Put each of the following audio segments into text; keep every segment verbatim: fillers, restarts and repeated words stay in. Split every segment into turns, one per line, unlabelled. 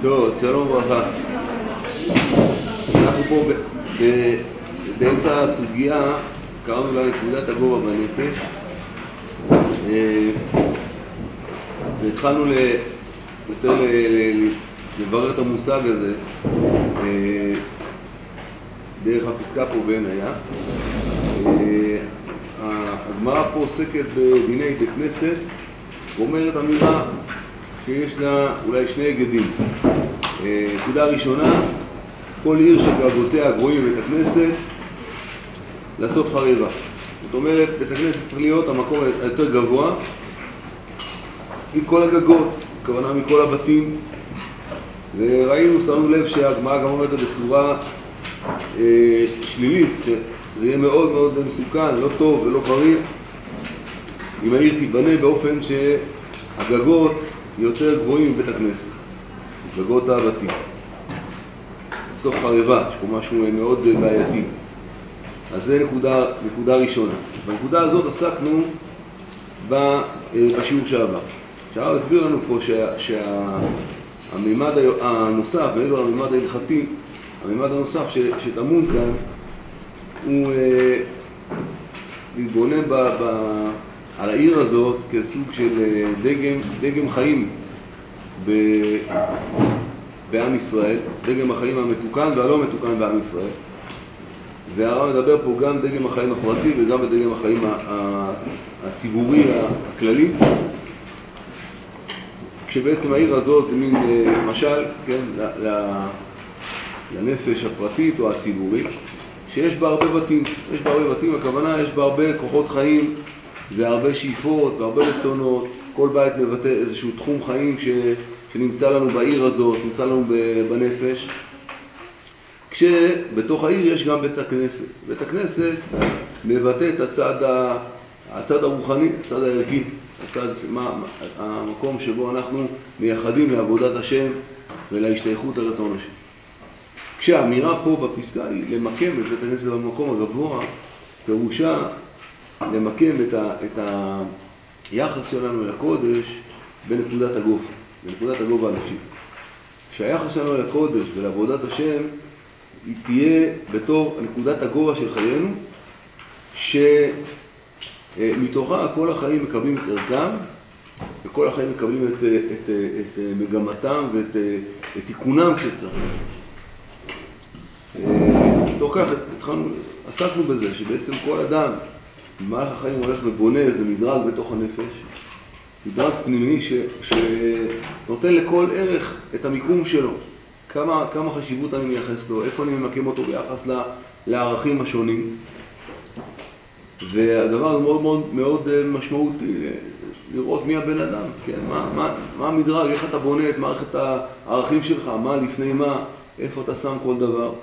טוב, שלום וברכה. אנחנו פה באמצע הסוגיה, קראנו לה נקודת הגובה בנפש, והתחלנו יותר לברר את המושג הזה דרך הפסקה פה בין היה. הגמרא פה עוסקת בדיני בית כנסת, ואומרת אמירה שיש לה אולי שני היגדים. נקודה ראשונה, כל עיר שגגותיה גבוהים בבית הכנסת לסוף חרבה. זאת אומרת, בית הכנסת צריך להיות המקום היותר גבוה מכל הגגות, הכוונה מכל הבתים. וראינו, שמנו לב שהגמרא גם אומרת בצורה אה, שלילית, שזה יהיה מאוד מאוד מסוכן, לא טוב ולא בריא אם העיר תיבנה באופן שהגגות יותר גבוהים מבית הכנסת, גגות הבתים. בסוף חרבה, יש פה משהו מאוד בעייתי. אז זה נקודה, נקודה ראשונה. בנקודה הזאת עסקנו בשיעור שעבר. שהרב הסביר לנו פה שה, שהמימד הנוסף, מעבר למימד ההלכתי, המימד הנוסף ש, שטמון כאן הוא אה, להתבונן ב, ב, על העיר הזאת כסוג של דגם, דגם חיים ב, בעם ישראל, דגם החיים המתוקן והלא מתוקן בעם ישראל. והרב מדבר פה גם דגם החיים הפרטי וגם בדגם החיים הציבורי הכללי, כשבעצם העיר הזאת זה מין משל, כן, לנפש הפרטית או הציבורית, שיש בה הרבה בתים. יש בה הרבה בתים, הכוונה יש בה הרבה כוחות חיים והרבה שאיפות והרבה רצונות. כל בית מבטא איזשהו תחום חיים ש... שנמצא לנו בעיר הזאת, נמצא לנו בנפש. כשבתוך העיר יש גם בית הכנסת. בית הכנסת מבטא את הצד, ה... הצד הרוחני, הצד הערכי, הצד, מה, המקום שבו אנחנו מייחדים לעבודת השם ולהשתייכות לרצון השם. כשהאמירה פה בפסקה היא למקם את בית הכנסת במקום הגבוה, פירושה למקם את, ה... את היחס שלנו לקודש בנקודת הגובה, בנקודת הגובה הנפשית. כשהיחס שלנו לקודש ולעבודת השם היא תהיה בתור נקודת הגובה של חיינו, שמתוכה כל החיים מקבלים את ערכם, וכל החיים מקבלים את, את, את מגמתם ואת את תיקונם כשצריך. מתוך כך התחלנו, עסקנו בזה שבעצם כל אדם במהלך החיים הולך ובונה איזה מדרג בתוך הנפש, מדרג פנימי ש, שנותן לכל ערך את המיקום שלו. כמה, כמה חשיבות אני מייחס לו, איפה אני ממקם אותו ביחס לערכים השונים. והדבר מאוד מאוד מאוד משמעותי לראות מי הבן אדם, כן? מה, מה, מה המדרג, איך אתה בונה את מערכת הערכים שלך, מה לפני מה, איפה אתה שם כל דבר.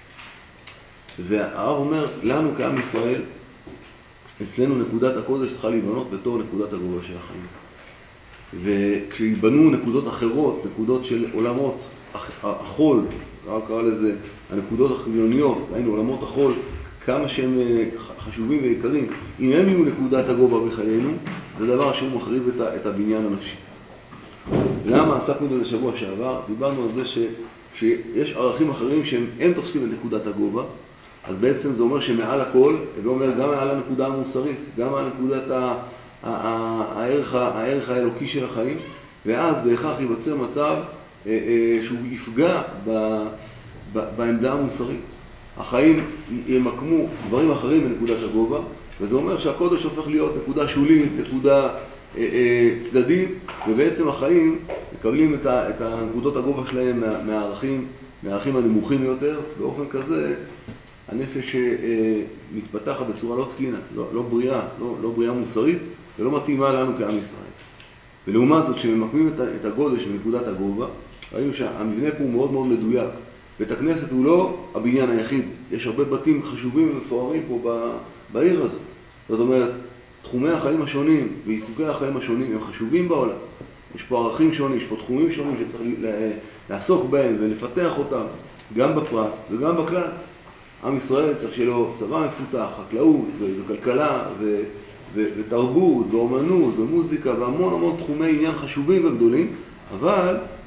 והרב אומר, לנו כעם ישראל, אצלנו נקודת הקודש צריכה להיבנות בתור נקודת הגובה של החיים. וכשיבנו נקודות אחרות, נקודות של עולמות החול, הרב קרא לזה הנקודות החילוניות, היינו עולמות החול, כמה שהם חשובים ויקרים, אם הם יהיו נקודת הגובה בחיינו, זה דבר שהוא מחריב את, את הבניין הנפשי. למה עסקנו בזה שבוע שעבר? דיברנו על זה ש, שיש ערכים אחרים שהם הם תופסים את נקודת הגובה, אז בעצם זה אומר שמעל הכל, זה אומר גם מעל הנקודה המוסרית, גם מעל נקודת ה, ה, ה, הערך, הערך האלוקי של החיים, ואז בהכרח ייווצר מצב אה, אה, שהוא יפגע ב, ב, בעמדה המוסרית. החיים ימקמו דברים אחרים בנקודת הגובה, וזה אומר שהקודש הופך להיות נקודה שולית, נקודה אה, אה, צדדית, ובעצם החיים מקבלים את, ה, את הנקודות הגובה שלהם מה, מהערכים, מהערכים הנמוכים יותר. באופן כזה הנפש אה, מתפתחת בצורה לא תקינה, לא, לא בריאה, לא, לא בריאה מוסרית, ולא מתאימה לנו כעם ישראל. ולעומת זאת, שממקמים את, את הגודש בנקודת הגובה, ראינו שהמבנה פה הוא מאוד מאוד מדויק. בית הכנסת הוא לא הבניין היחיד, יש הרבה בתים חשובים ומפוארים פה בעיר הזאת. זאת אומרת, תחומי החיים השונים ועיסוקי החיים השונים הם חשובים בעולם. יש פה ערכים שונים, יש פה תחומים שונים שצריך לעסוק בהם ולפתח אותם, גם בפרט וגם בכלל. עם ישראל צריך שיהיה לו צבא מפותח, חקלאות וכלכלה ו- ו- ותרבות ואומנות ומוזיקה והמון המון תחומי עניין חשובים וגדולים, אבל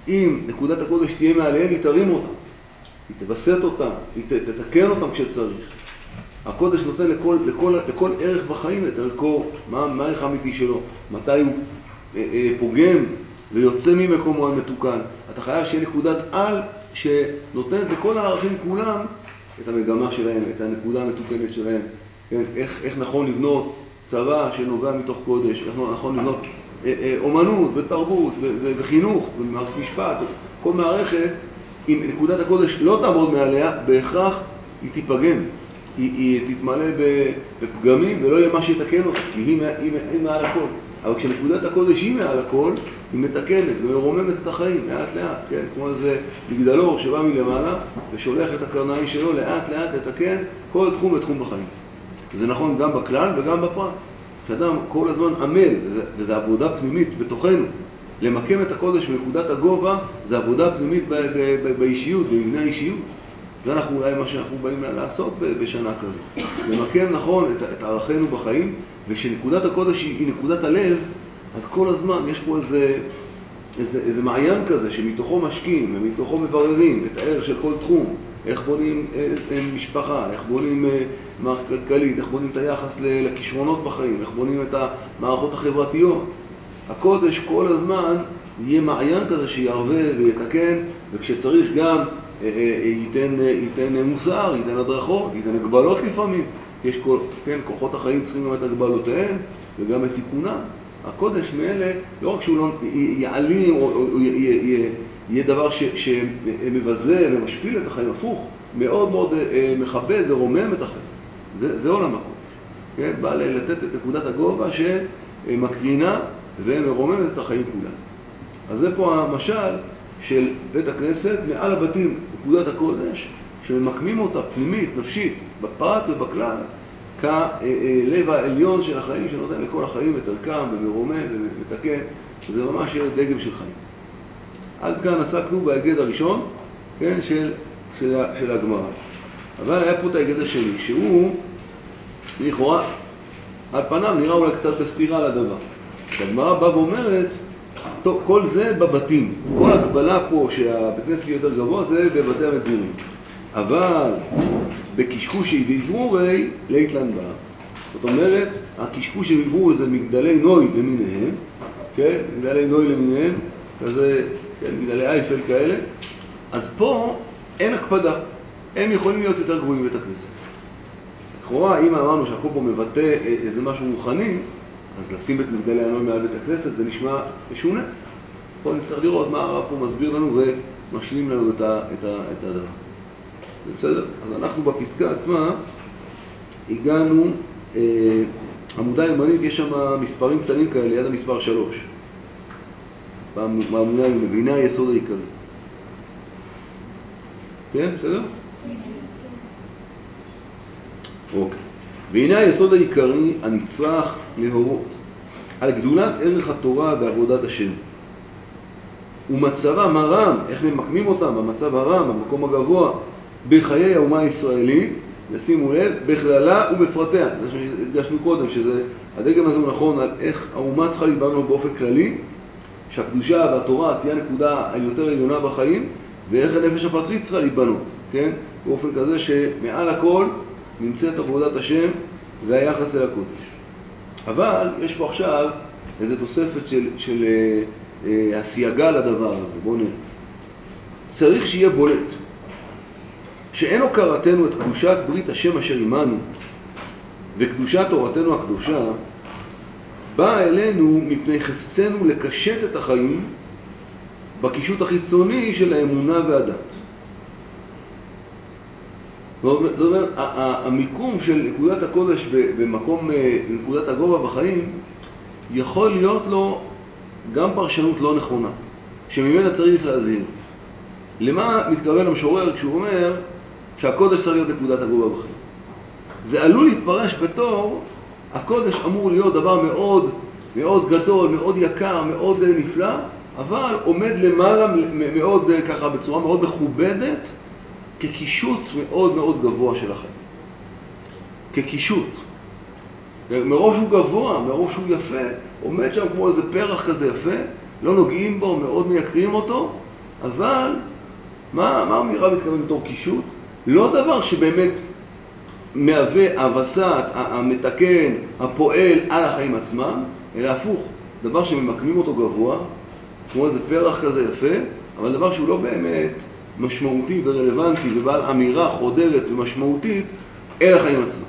אם נקודת הקודש תהיה מעליהם, היא תרים אותם, היא תבסט אותם, היא תתקן אותם כשצריך. הקודש נותן לכל, לכל, לכל ערך בחיים את ערכו, מה, מה הערך האמיתי שלו, מתי הוא אה, אה, פוגם ויוצא ממקומו המתוקן. אתה חייב שיהיה נקודת על שנותנת לכל הערכים כולם את המגמה שלהם, את הנקודה המתוקנת שלהם. כן? איך, איך נכון לבנות צבא שנובע מתוך קודש, איך נכון לבנות אה, אה, אומנות ותרבות ו, ו, וחינוך ומערכת משפט, כל מערכת, אם נקודת הקודש לא תעמוד מעליה, בהכרח היא תיפגם. היא, היא תתמלא בפגמים ולא יהיה מה שיתקן אותה, כי היא, היא, היא מעל הכל. אבל כשנקודת הקודש היא מעל הכל, היא מתקנת ומרוממת את החיים לאט לאט, כן? כמו איזה מגדלור שבא מלמעלה ושולח את הקרניים שלו לאט לאט לתקן כל תחום ותחום בחיים. זה נכון גם בכלל וגם בפרט. כשאדם כל הזמן עמל, וזה, וזה עבודה פנימית בתוכנו, למקם את הקודש בנקודת הגובה, זה עבודה פנימית ב, ב, ב, באישיות, במבנה האישיות. זה אנחנו אולי מה שאנחנו באים לעשות בשנה כזאת. למקם נכון את, את ערכינו בחיים, ושנקודת הקודש היא, היא נקודת הלב, אז כל הזמן יש פה איזה, איזה, איזה מעיין כזה שמתוכו משקיעים ומתוכו מבררים את הערך של כל תחום. איך בונים משפחה, איך בונים מערכת כלכלית, איך בונים את היחס לכישרונות בחיים, איך בונים את המערכות החברתיות. הקודש כל הזמן יהיה מעיין כזה שיערבה ויתקן, וכשצריך גם ייתן, ייתן מוסר, ייתן הדרכות, ייתן הגבלות לפעמים. יש כל, כן, כוחות החיים צריכים גם את הגבלותיהם וגם את תיקונם. הקודש מאלה, לא רק שהוא לא יעלים או, או, או יהיה, יהיה דבר ש, שמבזה ומשפיל את החיים, הפוך, מאוד מאוד מכבד ורומם את החיים. זה, זה עולם הקודש. כן? בא לתת את נקודת הגובה שמקרינה ומרוממת את החיים כולם. אז זה פה המשל של בית הכנסת מעל הבתים, נקודת הקודש, שממקמים אותה פנימית, נפשית, בפרט ובכלל, כלב העליון של החיים, שנותן לכל החיים את ערכם ומרומם ומתקן. זה ממש דגם של חיים. עד כאן עסקנו בהיגד הראשון, כן, של, של, של הגמרא. אבל היה פה את ההיגד השני, שהוא לכאורה, על פניו נראה אולי קצת בסתירה לדבר. הגמרא באה ואומרת, טוב, כל זה בבתים. כל הגבלה פה שהבית כנסת יותר גבוה זה בבתי המגורים. אבל בקשקושי ואיברורי ליתלן בה. זאת אומרת, הקשקושי ואיברורי זה מגדלי נוי למיניהם, כן? מגדלי נוי למיניהם, כזה, כן, מגדלי אייפל כאלה. אז פה אין הקפדה. הם יכולים להיות יותר גבוהים בבית הכנסת. לכאורה, אם אמרנו שהכל פה מבטא איזה משהו רוחני, אז לשים את מגדלי הנוי מעל בית הכנסת זה נשמע משונה. פה נצטרך לראות מה הרב פה מסביר לנו ומשלים לנו את, ה, את, ה, את הדבר. בסדר? אז אנחנו בפסקה עצמה הגענו, אה, עמודה ימנית יש שם מספרים קטנים כאלה ליד המספר שלוש. בעמודה ימנית, והנה היסוד העיקרי. כן? בסדר? אוקיי. והנה היסוד העיקרי הנצרך להורות על גדולת ערך התורה בעבודת השם. ומצבם הרם, איך ממקמים אותם במצב הרם, במקום הגבוה, בחיי האומה הישראלית, שימו לב, בכללה ובפרטיה. זה שהדגשנו קודם, שזה, הדגם הזה הוא נכון על איך האומה צריכה להתבנות באופן כללי, שהקדושה והתורה תהיה נקודה היותר עליונה בחיים, ואיך הנפש הפרטית צריכה להתבנות, כן? באופן כזה שמעל הכל נמצאת עבודת השם והיחס אל הקודש. אבל יש פה עכשיו איזו תוספת של, של אה, אה, הסייגה לדבר הזה. בואו נראה. צריך שיהיה בולט שאין הוקרתנו את קדושת ברית השם אשר עמנו וקדושת תורתנו הקדושה באה אלינו מפני חפצנו לקשט את החיים בקישוט החיצוני של האמונה והדת. זאת אומרת, המיקום של נקודת הקודש במקום, נקודת הגובה בחיים, יכול להיות לו גם פרשנות לא נכונה, שממנה צריך להזהיר. למה מתכוון המשורר כשהוא אומר שהקודש צריך להיות נקודת הגובה בחיים? זה עלול להתפרש בתור, הקודש אמור להיות דבר מאוד, מאוד גדול, מאוד יקר, מאוד נפלא, אבל עומד למעלה מאוד, ככה בצורה מאוד מכובדת, כקישוט מאוד מאוד גבוה של החיים. כקישוט. מרוב שהוא גבוה, מרוב שהוא יפה, עומד שם כמו איזה פרח כזה יפה, לא נוגעים בו, מאוד מייקרים אותו, אבל מה, מה אמירה מתכוון בתור קישוט? לא דבר שבאמת מהווה הבסת, המתקן, הפועל על החיים עצמם, אלא הפוך, דבר שממקמים אותו גבוה, כמו איזה פרח כזה יפה, אבל דבר שהוא לא באמת משמעותי ורלוונטי ובעל אמירה חודרת ומשמעותית אל החיים עצמם.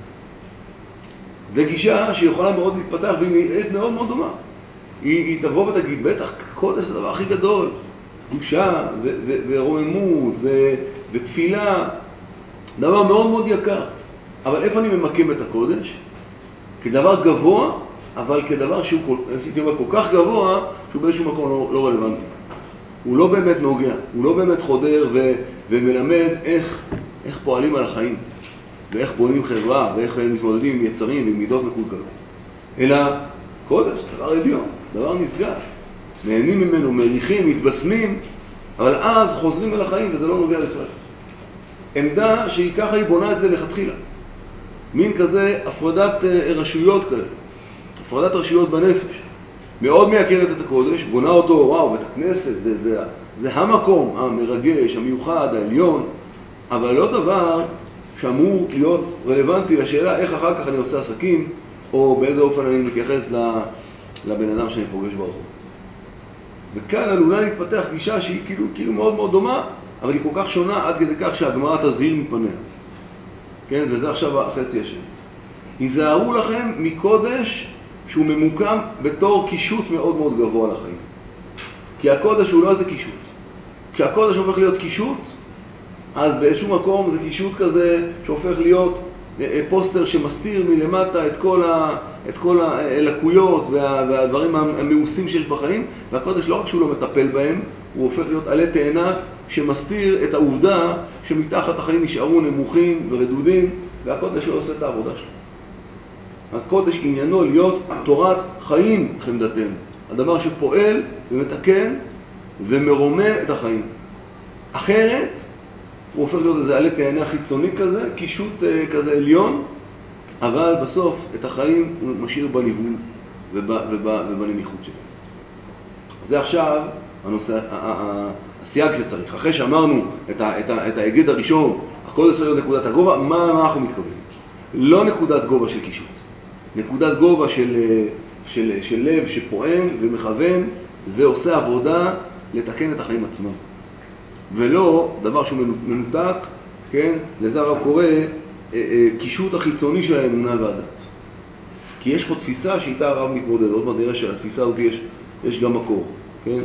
זו גישה שיכולה מאוד להתפתח והיא נראית מאוד מאוד דומה. היא, היא תבוא ותגיד, בטח, קודש זה הדבר הכי גדול, קדושה ו- ו- ורוממות ו- ותפילה, דבר מאוד מאוד יקר. אבל איפה אני ממקם את הקודש? כדבר גבוה, אבל כדבר שהוא כל, כל כך גבוה, שהוא באיזשהו מקום לא, לא רלוונטי. הוא לא באמת נוגע, הוא לא באמת חודר ו- ומלמד איך, איך פועלים על החיים, ואיך בונים חברה, ואיך מתמודדים עם יצרים ועם מידות מקולקלות. אלא קודש, דבר עליון, דבר נשגב. נהנים ממנו, מריחים, מתבשמים, אבל אז חוזרים אל החיים וזה לא נוגע בכלל. עמדה שהיא ככה היא בונה את זה לכתחילה. מין כזה הפרדת רשויות כאלה, הפרדת רשויות בנפש. מאוד מייקרת את הקודש, בונה אותו, וואו, בית הכנסת, זה, זה, זה המקום המרגש, המיוחד, העליון, אבל לא דבר שאמור להיות רלוונטי לשאלה איך אחר כך אני עושה עסקים, או באיזה אופן אני מתייחס לבן אדם שאני פוגש ברחוב. וכאן עלולה להתפתח גישה שהיא כאילו, כאילו מאוד מאוד דומה, אבל היא כל כך שונה עד כדי כך שהגמרא תזהיר מפניה. כן? וזה עכשיו החצי השני. היזהרו לכם מקודש שהוא ממוקם בתור קישוט מאוד מאוד גבוה לחיים. כי הקודש הוא לא איזה קישוט. כשהקודש הופך להיות קישוט, אז באיזשהו מקום זה קישוט כזה שהופך להיות פוסטר שמסתיר מלמטה את כל, ה, את כל הלקויות וה, והדברים המאוסים שיש בחיים, והקודש לא רק שהוא לא מטפל בהם, הוא הופך להיות עלי תאנה שמסתיר את העובדה שמתחת החיים נשארו נמוכים ורדודים, והקודש לא עושה את העבודה שלו. הקודש עניינו להיות תורת חיים חמדתנו, הדבר שפועל ומתקן ומרומם את החיים. אחרת הוא הופך להיות איזה עלי תאנה חיצוני כזה, קישוט כזה עליון, אבל בסוף את החיים הוא משאיר בניוול ובנמיכות שלו. זה עכשיו הנושא, הסייג שצריך. אחרי שאמרנו את, ה, את, ה, את ההיגד הראשון, הקודש צריך להיות נקודת הגובה, מה, מה אנחנו מתכוונים? לא נקודת גובה של קישוט, נקודת גובה של, של, של לב שפועם ומכוון ועושה עבודה לתקן את החיים עצמם. ולא דבר שהוא מנותק, כן? לזה הרב קורא קישוט החיצוני של האמונה והדת. כי יש פה תפיסה שאיתה הרב מתמודד, עוד מעט נראה שלתפיסה הזאת יש, יש גם מקור, כן?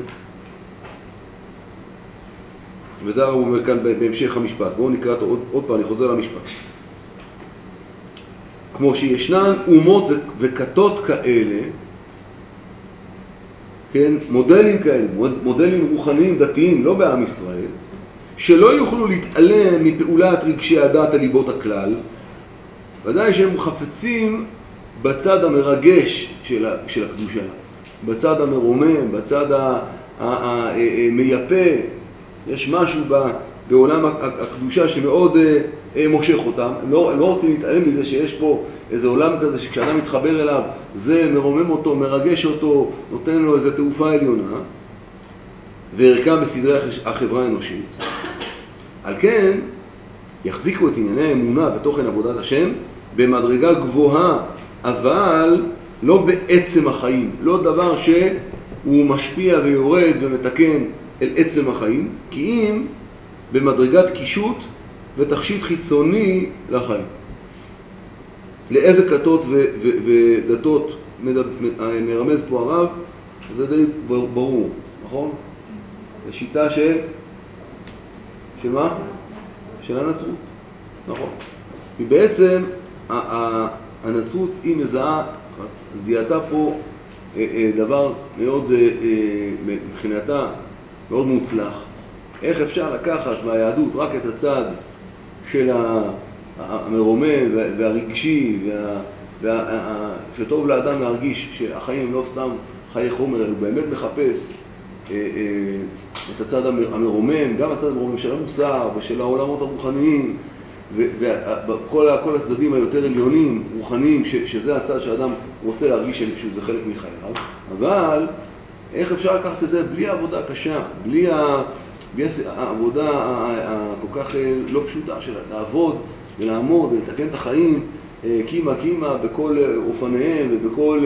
וזה הרב אומר כאן בהמשך המשפט. בואו נקרא אותו עוד, עוד פעם, אני חוזר למשפט. כמו שישנן אומות וכתות כאלה, כן, מודלים כאלה, מודלים רוחניים דתיים, לא בעם ישראל, שלא יוכלו להתעלם מפעולת רגשי הדת על ליבות הכלל, ודאי שהם חפצים בצד המרגש של, של הקדושה, בצד המרומם, בצד המייפה. יש משהו בעולם הקדושה שמאוד מושך אותם. הם לא, הם לא רוצים להתעלם מזה שיש פה איזה עולם כזה שכשאדם מתחבר אליו זה מרומם אותו, מרגש אותו, נותן לו איזו תעופה עליונה, וערכם בסדרי החברה האנושית. על כן יחזיקו את ענייני האמונה ותוכן עבודת השם במדרגה גבוהה, אבל לא בעצם החיים, לא דבר שהוא משפיע ויורד ומתקן אל עצם החיים, כי אם במדרגת קישוט ותכשיט חיצוני לחיים. לאיזה כתות ו- ו- ודתות מרמז פה הרב? זה די ברור, נכון? זה שיטה של... של מה? של הנצרות, נכון. כי בעצם הנצרות היא מזהה, זיהתה פה דבר מאוד, מבחינתה, מאוד מוצלח. איך אפשר לקחת מהיהדות רק את הצד של המרומם והרגשי, שטוב לאדם להרגיש שהחיים הם לא סתם חיי חומר, הוא באמת מחפש את הצד המרומם, גם הצד המרומם של המוסר ושל העולמות הרוחניים, וכל הצדדים היותר עליונים, רוחניים, שזה הצד שהאדם רוצה להרגיש שזה חלק מחייו. אבל איך אפשר לקחת את זה בלי עבודה קשה, בלי העבודה הכל כך לא פשוטה שלה, לעבוד ולעמוד ולתקן את החיים קימה קימה בכל אופניהם ובכל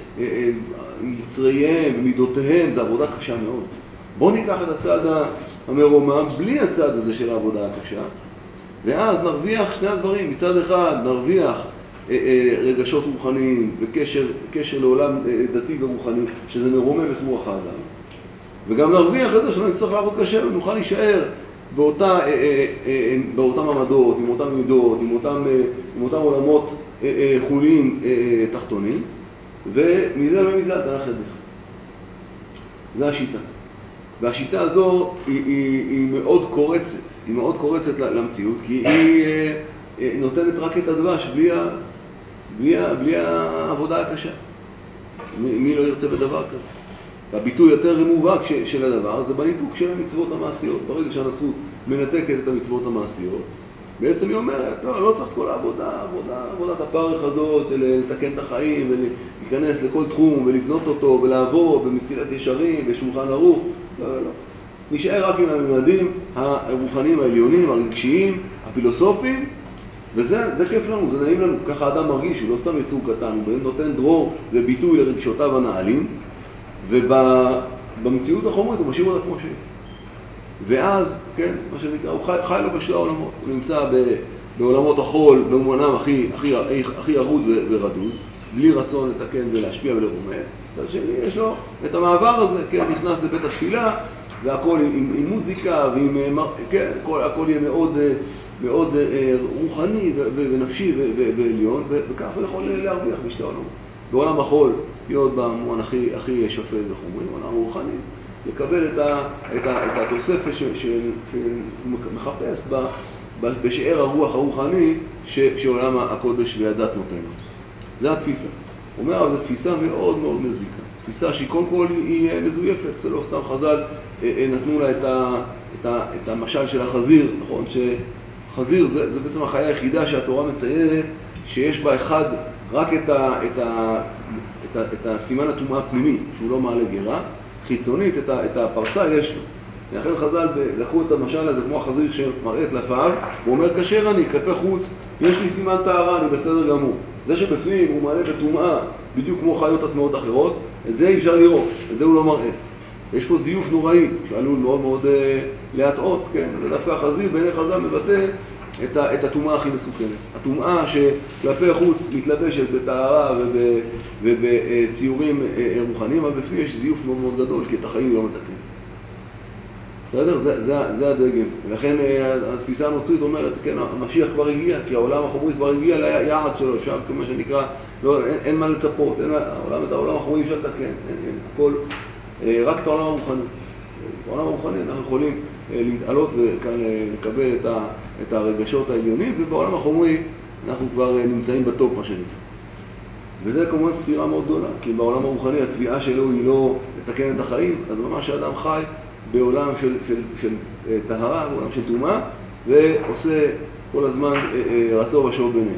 יצריהם ומידותיהם, זו עבודה קשה מאוד. בואו ניקח את הצד המרומם בלי הצד הזה של העבודה הקשה, ואז נרוויח שני הדברים. מצד אחד נרוויח רגשות רוחניים וקשר קשר לעולם דתי ורוחני, שזה מרומם את רוח האדם. וגם נרוויח את זה שלא נצטרך לעבוד קשה ונוכל להישאר באותה, באותם עמדות, עם אותם מידות, עם אותם, עם אותם עולמות חוליים תחתונים, ומזה ומזה אל תנח ידך. זה השיטה. והשיטה הזו היא, היא, היא מאוד קורצת, היא מאוד קורצת למציאות, כי היא נותנת רק את הדבש בלי, בלי, בלי העבודה הקשה. מי, מי לא ירצה בדבר כזה? והביטוי יותר מובהק של הדבר זה בניתוק של המצוות המעשיות. ברגע שהנצרות מנתקת את המצוות המעשיות, בעצם היא אומרת, לא, לא צריך כל העבודה, עבודה, עבודת הפרך הזאת של לתקן את החיים ולהיכנס לכל תחום ולבנות אותו ולעבור במסילת ישרים ושולחן ערוך. לא, לא, לא. נשאר רק עם הממדים הרוחניים העליונים, הרגשיים, הפילוסופיים, וזה זה כיף לנו, זה נעים לנו. ככה האדם מרגיש, הוא לא סתם יצור קטן, הוא נותן דרור וביטוי לרגשותיו הנעלים, ובמציאות החומרית הוא משאיר אותה כמו שהיא. ואז, כן, מה שנקרא, הוא חי, חי לו בשתי העולמות. הוא נמצא ב, בעולמות החול, במובנם הכי, הכי, הכי, הכי ירוד ורדוד, בלי רצון לתקן ולהשפיע ולרומם. מצד שני, יש לו את המעבר הזה, כן, נכנס לבית התפילה, והכל עם, עם, עם מוזיקה, ועם, כן, הכל, הכל יהיה מאוד, מאוד רוחני ו, ו, ונפשי ו, ו, ועליון, ו, וכך הוא יכול להרוויח בשתי העולמות. בעולם החול, להיות במובן הכי, הכי שפל וחומרי, בעולם רוחני. לקבל את, ה, את, ה, את התוספת שמחפש בשאר הרוח הרוחני ש, שעולם הקודש והדת נותן. זה התפיסה. אומר, אבל זו תפיסה מאוד מאוד מזיקה. תפיסה שהיא קודם כל היא מזויפת. זה לא סתם חז"ל נתנו לה את, ה, את, ה, את המשל של החזיר, נכון? שחזיר זה, זה בעצם החיה היחידה שהתורה מציינת שיש בה אחד רק את, ה, את, ה, את, ה, את הסימן הטומאה הפנימי, שהוא לא מעלה גרה. חיצונית, את, ה, את הפרסה יש לו. לכן חז"ל לקחו את המשל הזה כמו החזיר שמראה את לפעיו, הוא אומר, כאשר אני כלפי חוץ, יש לי סימן טהרה, אני בסדר גמור. זה שבפנים הוא מעלה בטומאה, בדיוק כמו חיות הטמאות אחרות, את זה אי אפשר לראות, את זה הוא לא מראה. יש פה זיוף נוראי, שעלול מאוד מאוד אה, להטעות, כן? ודווקא החזיר בעיני חז"ל מבטא את, ה, את הטומאה הכי מסוכנת. הטומאה שכלפי חוץ מתלבשת בטהרה ובציורים רוחניים, אבל בפנים יש זיוף מאוד מאוד גדול, כי את החיים היא לא מתקן. בסדר? זה, זה, זה הדגם. ולכן התפיסה הנוצרית אומרת, כן, המשיח כבר הגיע, כי העולם החומרי כבר הגיע ליעד שלו, אפשר כמו שנקרא, לא, אין, אין מה לצפות, אין, העולם, את העולם החומרי אפשר לתקן, אין, אין, הכל, רק את העולם הרוחני. בעולם הרוחני אנחנו יכולים להתעלות וכאן לקבל את, ה, את הרגשות העליונים, ובעולם החומרי אנחנו כבר נמצאים בטופ, מה שנקרא. וזה כמובן סתירה מאוד גדולה, כי בעולם הרוחני התביעה שלו היא לא לתקן את החיים, אז ממש האדם חי בעולם של, של, של, של טהרה, בעולם של טומאה, ועושה כל הזמן רצון ושוב ביניהם.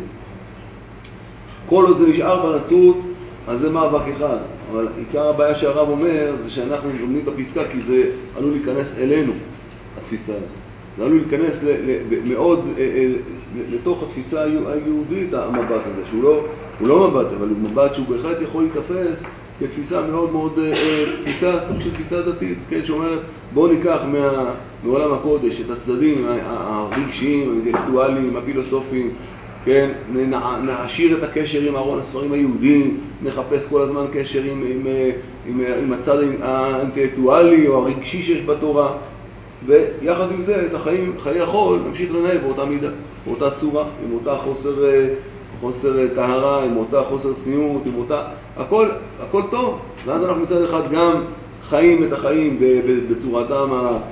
כל עוד זה נשאר בנצרות, אז זה מאבק אחד. אבל עיקר הבעיה שהרב אומר זה שאנחנו לומדים את הפסקה כי זה עלול להיכנס אלינו, התפיסה הזאת. זה עלול להיכנס ל, ל, מאוד לתוך התפיסה היהודית, המבט הזה, שהוא לא, הוא לא מבט, אבל הוא מבט שהוא בהחלט יכול להתאפס כתפיסה מאוד מאוד, תפיסה, סוג של תפיסה דתית, כן, שאומרת בואו ניקח מה, מעולם הקודש את הצדדים הרגשיים, האינטלקטואליים, הפילוסופיים, כן, נעשיר את הקשר עם ארון הספרים היהודים, נחפש כל הזמן קשר עם, עם, עם, עם הצד האינטלקטואלי או הרגשי שיש בתורה, ויחד עם זה את החיים, חיי החול, נמשיך לנהל באותה מידה, באותה צורה, עם אותה חוסר, חוסר טהרה, עם אותה חוסר צניעות, עם אותה, הכל, הכל טוב. ואז אנחנו מצד אחד גם חיים את החיים בצורתם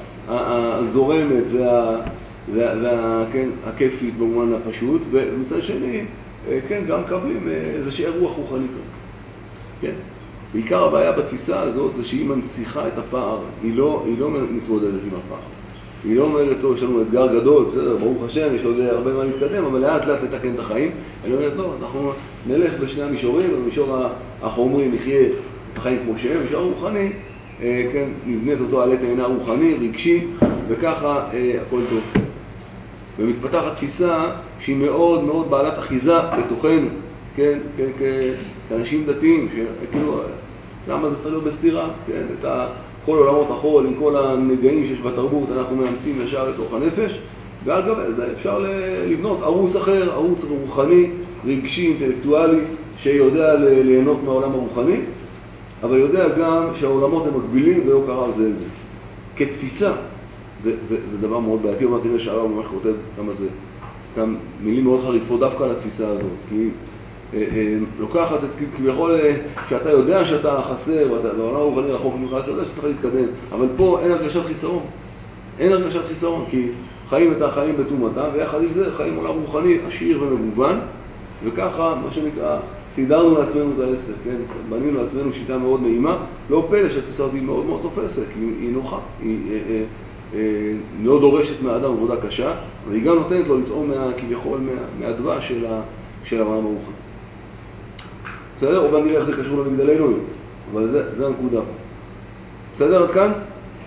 הזורמת וה... והכן, הכיפית במובן הפשוט, ומצד שני, כן, גם קבלים איזה שהיא רוח רוחני כזה. כן? בעיקר הבעיה בתפיסה הזאת זה שהיא מנציחה את הפער, היא לא, היא לא מתמודדת עם הפער. היא לא אומרת, טוב, יש לנו אתגר גדול, בסדר, ברוך השם, יש עוד הרבה מה להתקדם, אבל לאט לאט לתקן את החיים. אני אומרת, לא, אנחנו נלך בשני המישורים, במישור החומרי נחיה את החיים כמו שהם, במישור הרוחני, כן, נבנית אותו עלי תאנה רוחני, רגשי, וככה אה, הכל טוב. ומתפתחת תפיסה שהיא מאוד מאוד בעלת אחיזה בתוכנו, כן, כ- כ- כאנשים דתיים, שכאילו, למה זה צריך להיות בסתירה, כן, את ה... כל עולמות החול, עם כל הנגעים שיש בתרבות, אנחנו מאמצים ישר לתוך הנפש, ועל גבי זה אפשר לבנות ערוץ אחר, ערוץ רוחני, רגשי, אינטלקטואלי, שיודע ליהנות מהעולם הרוחני, אבל יודע גם שהעולמות הם מקבילים ולא קרה זה לזה. כתפיסה, זה, זה, זה דבר מאוד בעייתי, אבל תראה שהרב ממש כותב כמה זה, גם מילים מאוד חריפות דווקא על התפיסה הזאת, כי אה, אה, לוקחת את, כביכול, אה, שאתה יודע שאתה חסר, ואתה בעולם הרוחני רחוק ממך, אתה יודע שצריך להתקדם, אבל פה אין הרגשת חיסרון, אין הרגשת חיסרון, כי חיים את החיים בתומתם, ויחד עם זה חיים עולם רוחני עשיר ומגוון, וככה, מה שנקרא, סידרנו לעצמנו את העסק, כן? בנינו לעצמנו שיטה מאוד נעימה, לא פלא שהתפיסה היא מאוד מאוד תופסת, היא, היא נוחה, היא אה, אה, אה, לא דורשת מהאדם עבודה קשה, והיא גם נותנת לו לטעום מה, כביכול מה, מהדבש של, ה, של העולם הרוחני. בסדר? או בוא נראה איך זה קשור למגדלי אלוהים, אבל זה, זה הנקודה. בסדר עד כאן?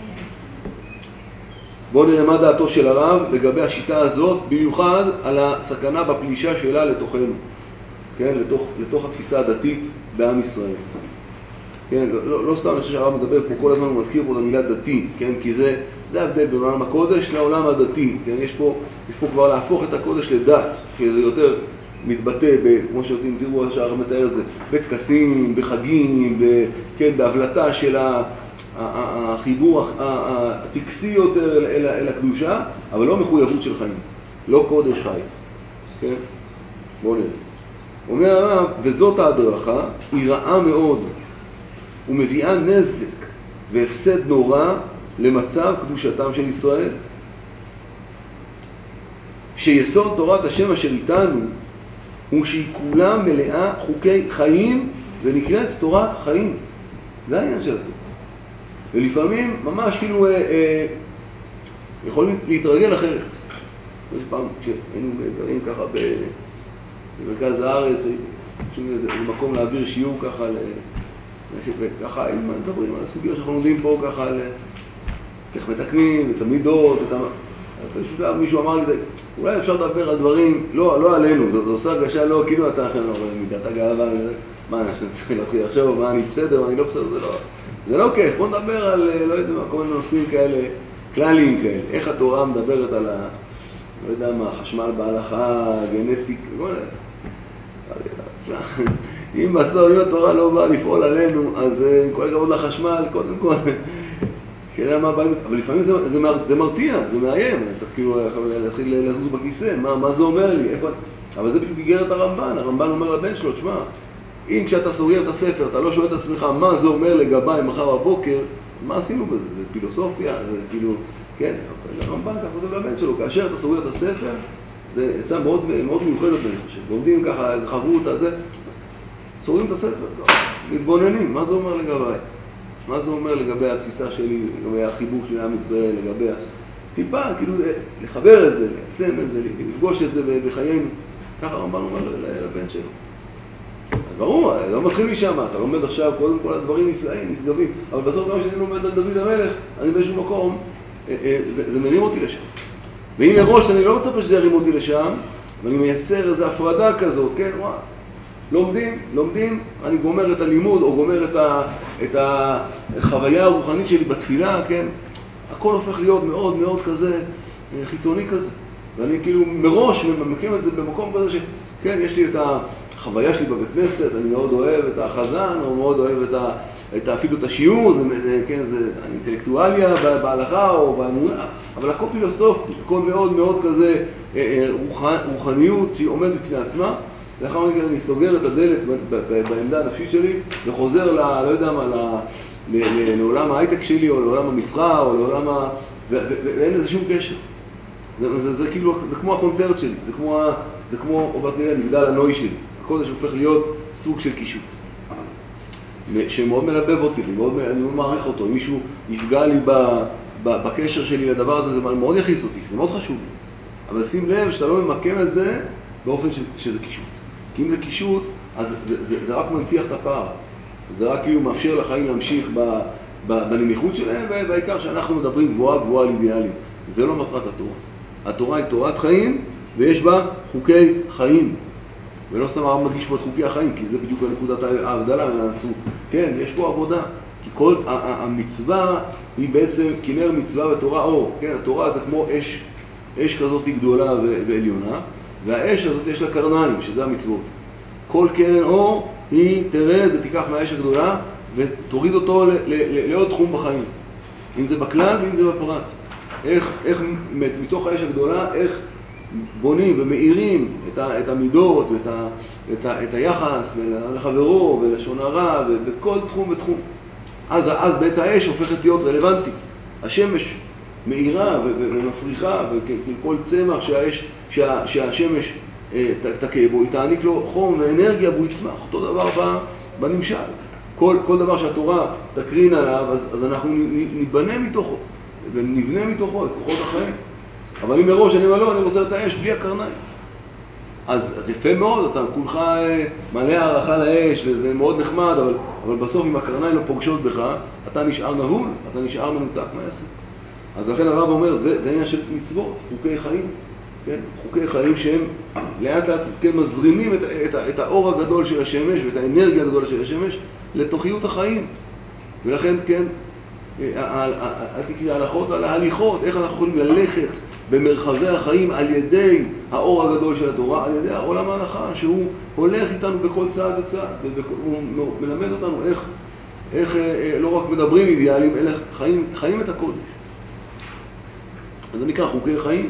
בואו נראה מה דעתו של הרב לגבי השיטה הזאת, במיוחד על הסכנה בפלישה שלה לתוכנו, כן? לתוך, לתוך התפיסה הדתית בעם ישראל. כן? לא, לא, לא סתם אני חושב שהרב מדבר פה, כל הזמן הוא מזכיר פה את המילה דתי, כן? כי זה, זה ההבדל בין עולם הקודש לעולם הדתי, כן? יש פה, יש פה כבר להפוך את הקודש לדת, שזה יותר מתבטא, ב, כמו שאתם תראו שהרב מתאר את זה, בטקסים, בחגים, ב, כן? בהבלטה של ה... החיבור הטקסי יותר אל, אל, אל הקדושה, אבל לא מחויבות של חיים, לא קודש חי. כן? בואו נראה. אומר הרב, וזאת ההדרכה, היא רעה מאוד, ומביאה נזק והפסד נורא למצב קדושתם של ישראל. שיסוד תורת השם אשר איתנו, הוא שהיא כולה מלאה חוקי חיים, ונקראת תורת חיים. זה העניין של התורה. ולפעמים ממש כאילו אה, אה, יכולים להתרגל אחרת. יש פעם כשהיינו גרים ככה במרכז הארץ, איזה, איזה מקום להעביר שיעור ככה, וככה היינו מדברים על הסוגיות שאנחנו לומדים פה ככה, על איך מתקנים, את המידות, את המ... באיזשהו שלב מישהו אמר לי, אולי אפשר לדבר על דברים, לא, לא עלינו, זה, זה עושה הרגשה לא, כאילו אתה אחר, מידת הגאווה, מה, אני צריך להתחיל לחשוב, מה אני בסדר, מה אני לא בסדר, זה לא... זה לא כיף, בוא נדבר על, לא יודע מה, כל מיני נושאים כאלה, כלליים כאלה. איך התורה מדברת על ה... לא יודע מה, חשמל בהלכה, גנטיקה, כל מיני. אם בסוף, אם התורה לא באה לפעול עלינו, אז כל הכבוד לחשמל, קודם כל, שאלה מה באים... אבל לפעמים זה, זה, זה מרתיע, זה מאיים, אני צריך כאילו להתחיל לזוז בכיסא, מה, מה זה אומר לי, איפה... אבל זה בדיוק איגרת הרמב"ן, הרמב"ן אומר לבן שלו, תשמע, אם כשאתה סוגר את הספר, אתה לא שואל את עצמך מה זה אומר לגביי מחר בבוקר, אז מה עשינו בזה? זה פילוסופיה, זה כאילו, כן, הרמב"ן ככה חושב לבן שלו, כאשר אתה סוגר את הספר, זה עצה מאוד, מאוד מיוחדת, אני חושב. לומדים ככה, איזה חברות, זה, סוגרים את הספר, מתבוננים, מה זה אומר לגביי? מה זה אומר לגבי התפיסה שלי, לגבי החיבור של עם ישראל, לגבי טיפה, כאילו, לחבר את זה, ליישם את זה, לפגוש את זה בחיינו. ככה הרמב"ן אומר לבן שלו. אז ברור, זה לא מתחיל משם, אתה לומד עכשיו קודם כל הדברים נפלאים, נשגבים, אבל בסוף גם כשאני לומד על דוד המלך, אני באיזשהו מקום, זה, זה מרים אותי לשם. ואם מראש אני לא מצפה שזה ירים אותי לשם, ואני מייצר איזו הפרדה כזאת, כן, וואו, לומדים, לומדים, אני גומר את הלימוד, או גומר את, ה, את החוויה הרוחנית שלי בתפילה, כן, הכל הופך להיות מאוד מאוד כזה, חיצוני כזה. ואני כאילו מראש ממקם את זה במקום כזה ש... כן, יש לי את החוויה שלי בבית כנסת, אני מאוד אוהב את החזן, או מאוד אוהב את, ה, את אפילו את השיעור, זה, כן, זה אינטלקטואליה בהלכה או באמונה, אבל הכל פילוסופי, הכל מאוד מאוד כזה רוח, רוחניות שהיא עומדת בפני עצמה. לאחר מכן אני סוגר את הדלת בעמדה הנפשית שלי וחוזר ל, לא יודע מה, ל, ל, ל, לעולם ההייטק שלי או לעולם המסחר או לעולם ה... ו, ו, ואין לזה שום קשר. זה, זה, זה, כאילו, זה כמו הקונצרט שלי, זה כמו, זה כמו עובת נראה, מגדל הנוי שלי. הקודש הופך להיות סוג של קישוט. שמאוד מלבב אותי, ומאוד, אני מאוד מעריך אותו. אם מישהו יפגע לי ב, ב, בקשר שלי לדבר הזה, זה מאוד יכניס אותי, זה מאוד חשוב. אבל שים לב שאתה לא ממקם את זה באופן ש, שזה קישוט. כי אם זה קישוט, אז זה, זה, זה רק מנציח את הפער. זה רק כאילו מאפשר לחיים להמשיך ב, ב, בנמיכות שלהם, ובעיקר שאנחנו מדברים גבוהה גבוהה על אידיאלים. זה לא מטרת התורה. התורה היא תורת חיים, ויש בה חוקי חיים. ולא סתם הרב מדגיש פה את חוקי החיים, כי זה בדיוק נקודת ההבדלה מהנצרות. כן, יש פה עבודה. כי כל המצווה היא בעצם כנר מצווה ותורה אור. כן, התורה זה כמו אש, אש כזאת גדולה ועליונה, והאש הזאת יש לה קרניים, שזה המצוות. כל קרן אור היא תרד ותיקח מהאש הגדולה ותוריד אותו לעוד תחום בחיים. אם זה בכלל ואם זה בפרט. איך, איך מתוך האש הגדולה, איך בונים ומאירים את, ה, את המידות ואת ה, את, ה, את היחס לחברו ולשון הרע ובכל תחום ותחום. אז, אז בעצם האש הופכת להיות רלוונטית. השמש מאירה ומפריחה, וכל צמח שהאש, שה, שהשמש תקה בו, היא תעניק לו חום ואנרגיה והוא יצמח. אותו דבר בנמשל. כל, כל דבר שהתורה תקרין עליו, אז, אז אנחנו נבנה מתוכו ונבנה מתוכו את כוחות החיים. אבל אם מראש אני אומר לא, אני רוצה את האש בלי הקרניים. אז, אז יפה מאוד, אתה כולך מלא הערכה לאש וזה מאוד נחמד, אבל, אבל בסוף אם הקרניים לא פוגשות בך, אתה נשאר נבול, אתה נשאר מנותק מהעסק. אז לכן הרב אומר, זה, זה עניין של מצוות, חוקי חיים. כן? חוקי חיים שהם לאט לאט כן, מזרימים את, את, את האור הגדול של השמש ואת האנרגיה הגדולה של השמש לתוכיות החיים. ולכן כן, ההלכות על ההליכות, איך אנחנו יכולים ללכת במרחבי החיים על ידי האור הגדול של התורה, על ידי העולם ההלכה, שהוא הולך איתנו בכל צעד וצעד, והוא מלמד אותנו איך, איך לא רק מדברים אידיאליים, אלא חיים, חיים את הקודש. אז זה נקרא חוקי חיים.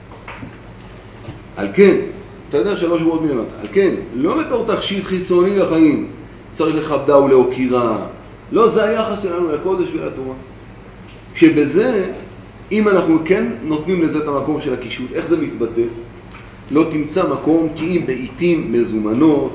על כן, אתה יודע שלוש שורות מלמטה, על כן, לא בתור תכשיט חיצוני לחיים, צריך לכבדה ולהוקירה. לא, זה היחס שלנו לקודש ולתורה. שבזה, אם אנחנו כן נותנים לזה את המקום של הקישוט, איך זה מתבטא? לא תמצא מקום כי אם בעיתים מזומנות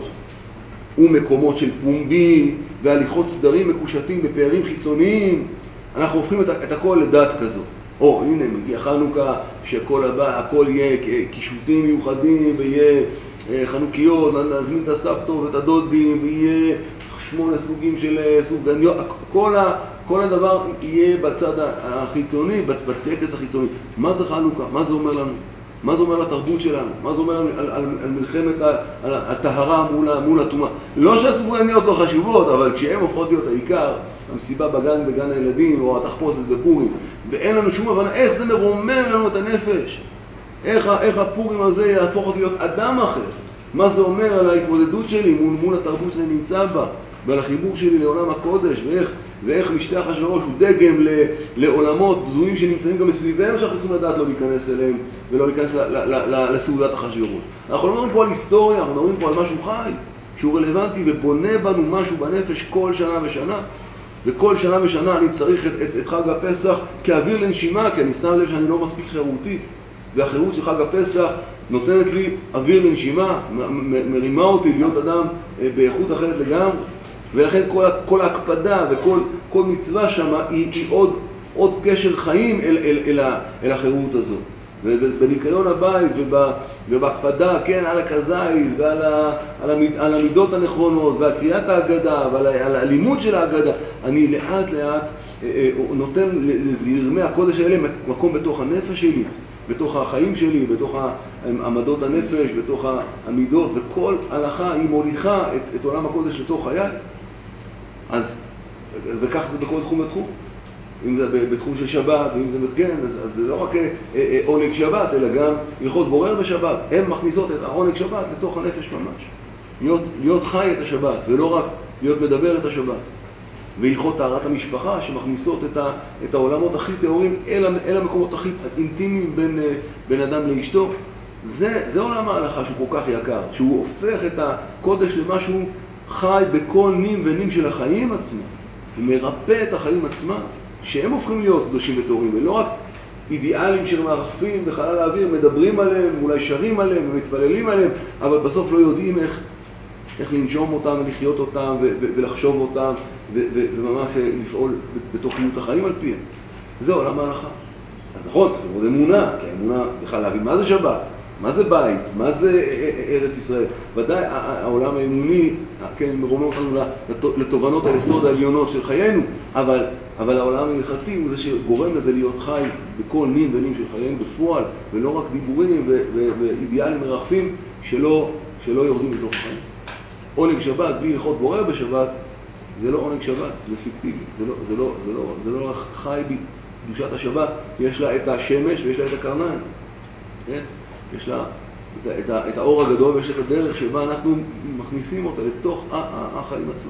ומקומות של פומבי והליכות סדרים מקושטים בפערים חיצוניים, אנחנו הופכים את, את הכל לדת כזו. או, הנה, מגיע חנוכה, שהכל הבא, הכל יהיה קישוטים מיוחדים, ויהיה חנוכיות, נזמין את הסבתות ואת הדודים, ויהיה שמונה סוגים של סופגניות, כל, ה, כל הדבר יהיה בצד החיצוני, בטקס החיצוני. מה זה חנוכה? מה זה אומר לנו? מה זה אומר לתרבות שלנו? מה זה אומר על, על, על מלחמת הטהרה מול, מול התאומה? לא שהסופגניות לא חשובות, אבל כשהן הופכות להיות העיקר, המסיבה בגן, בגן הילדים, או התחפושת בפורים, ואין לנו שום הבנה איך זה מרומם לנו את הנפש, איך, איך הפורים הזה יהפוך להיות אדם אחר, מה זה אומר על ההתמודדות שלי מול, מול התרבות שאני נמצא בה, ועל החיבור שלי לעולם הקודש, ואיך, ואיך משתה אחשוורוש הוא דגם ל, לעולמות בזויים שנמצאים גם מסביבם, שאנחנו צריכים לדעת לא להיכנס אליהם, ולא להיכנס ל, ל, ל, ל, לסעודת אחשוורוש. אנחנו לא מדברים פה על היסטוריה, אנחנו מדברים פה על משהו חי, שהוא רלוונטי ובונה בנו משהו בנפש כל שנה ושנה, וכל שנה ושנה אני צריך את, את, את חג הפסח כאוויר לנשימה, כי אני שם לב שאני לא מספיק חירותי, והחירות של חג הפסח נותנת לי אוויר לנשימה, מ- מרימה אותי להיות אדם באיכות אחרת לגמרי, ולכן כל, כל ההקפדה וכל כל מצווה שם היא, היא עוד, עוד קשר חיים אל, אל, אל, אל, אל החירות הזאת. ובניקיון הבית ובהקפדה, כן, על הכזית ועל ה, על המד, על המידות הנכונות ועל קריאת ההגדה ועל על הלימוד של ההגדה, אני לאט לאט נותן לזרמי הקודש האלה מקום בתוך הנפש שלי, בתוך החיים שלי, בתוך עמדות הנפש, בתוך המידות, וכל הלכה היא מוליכה את, את עולם הקודש לתוך חיי. אז, וכך זה בכל תחום ותחום. אם זה בתחום של שבת, ואם זה כן, אז, אז זה לא רק עונג שבת, אלא גם הלכות בורר בשבת. הן מכניסות את העונג שבת לתוך הנפש ממש. להיות, להיות חי את השבת, ולא רק להיות מדבר את השבת. והלכות טהרת המשפחה, שמכניסות את, ה, את העולמות הכי טהורים אל, אל המקומות הכי אינטימיים בין, בין אדם לאשתו. זה, זה עולם ההלכה שהוא כל כך יקר, שהוא הופך את הקודש למשהו חי בכל נים ונים של החיים עצמם. הוא מרפא את החיים עצמם. שהם הופכים להיות קדושים וטהורים, ולא רק אידיאלים שמערפים בחלל האוויר, מדברים עליהם, אולי שרים עליהם ומתפללים עליהם, אבל בסוף לא יודעים איך, איך לנשום אותם ולחיות אותם ו- ו- ולחשוב אותם ו- ו- וממש לפעול בתוכניות החיים על פיהם. זה עולם ההלכה. אז נכון, צריך לראות אמונה, כי האמונה בכלל להבין מה זה שבת, מה זה בית, מה זה ארץ ישראל. ודאי העולם האמוני, כן, מרומם אותנו לתובנות היסוד העליונות של חיינו, אבל אבל העולם ההלכתי הוא זה שגורם לזה להיות חי בכל נין ונין של חייהם בפועל, ולא רק דיבורים ואידיאלים מרחפים שלא, שלא יורדים מתוך החיים. עונג שבת, בלי ללכות בורר בשבת, זה לא עונג שבת, זה פיקטיבי, זה לא, זה לא, זה לא, זה לא חי בקדושת השבת, יש לה את השמש ויש לה את הקרניים, כן? יש לה את, ה, את האור הגדול ויש את הדרך שבה אנחנו מכניסים אותה לתוך החיים עצמם.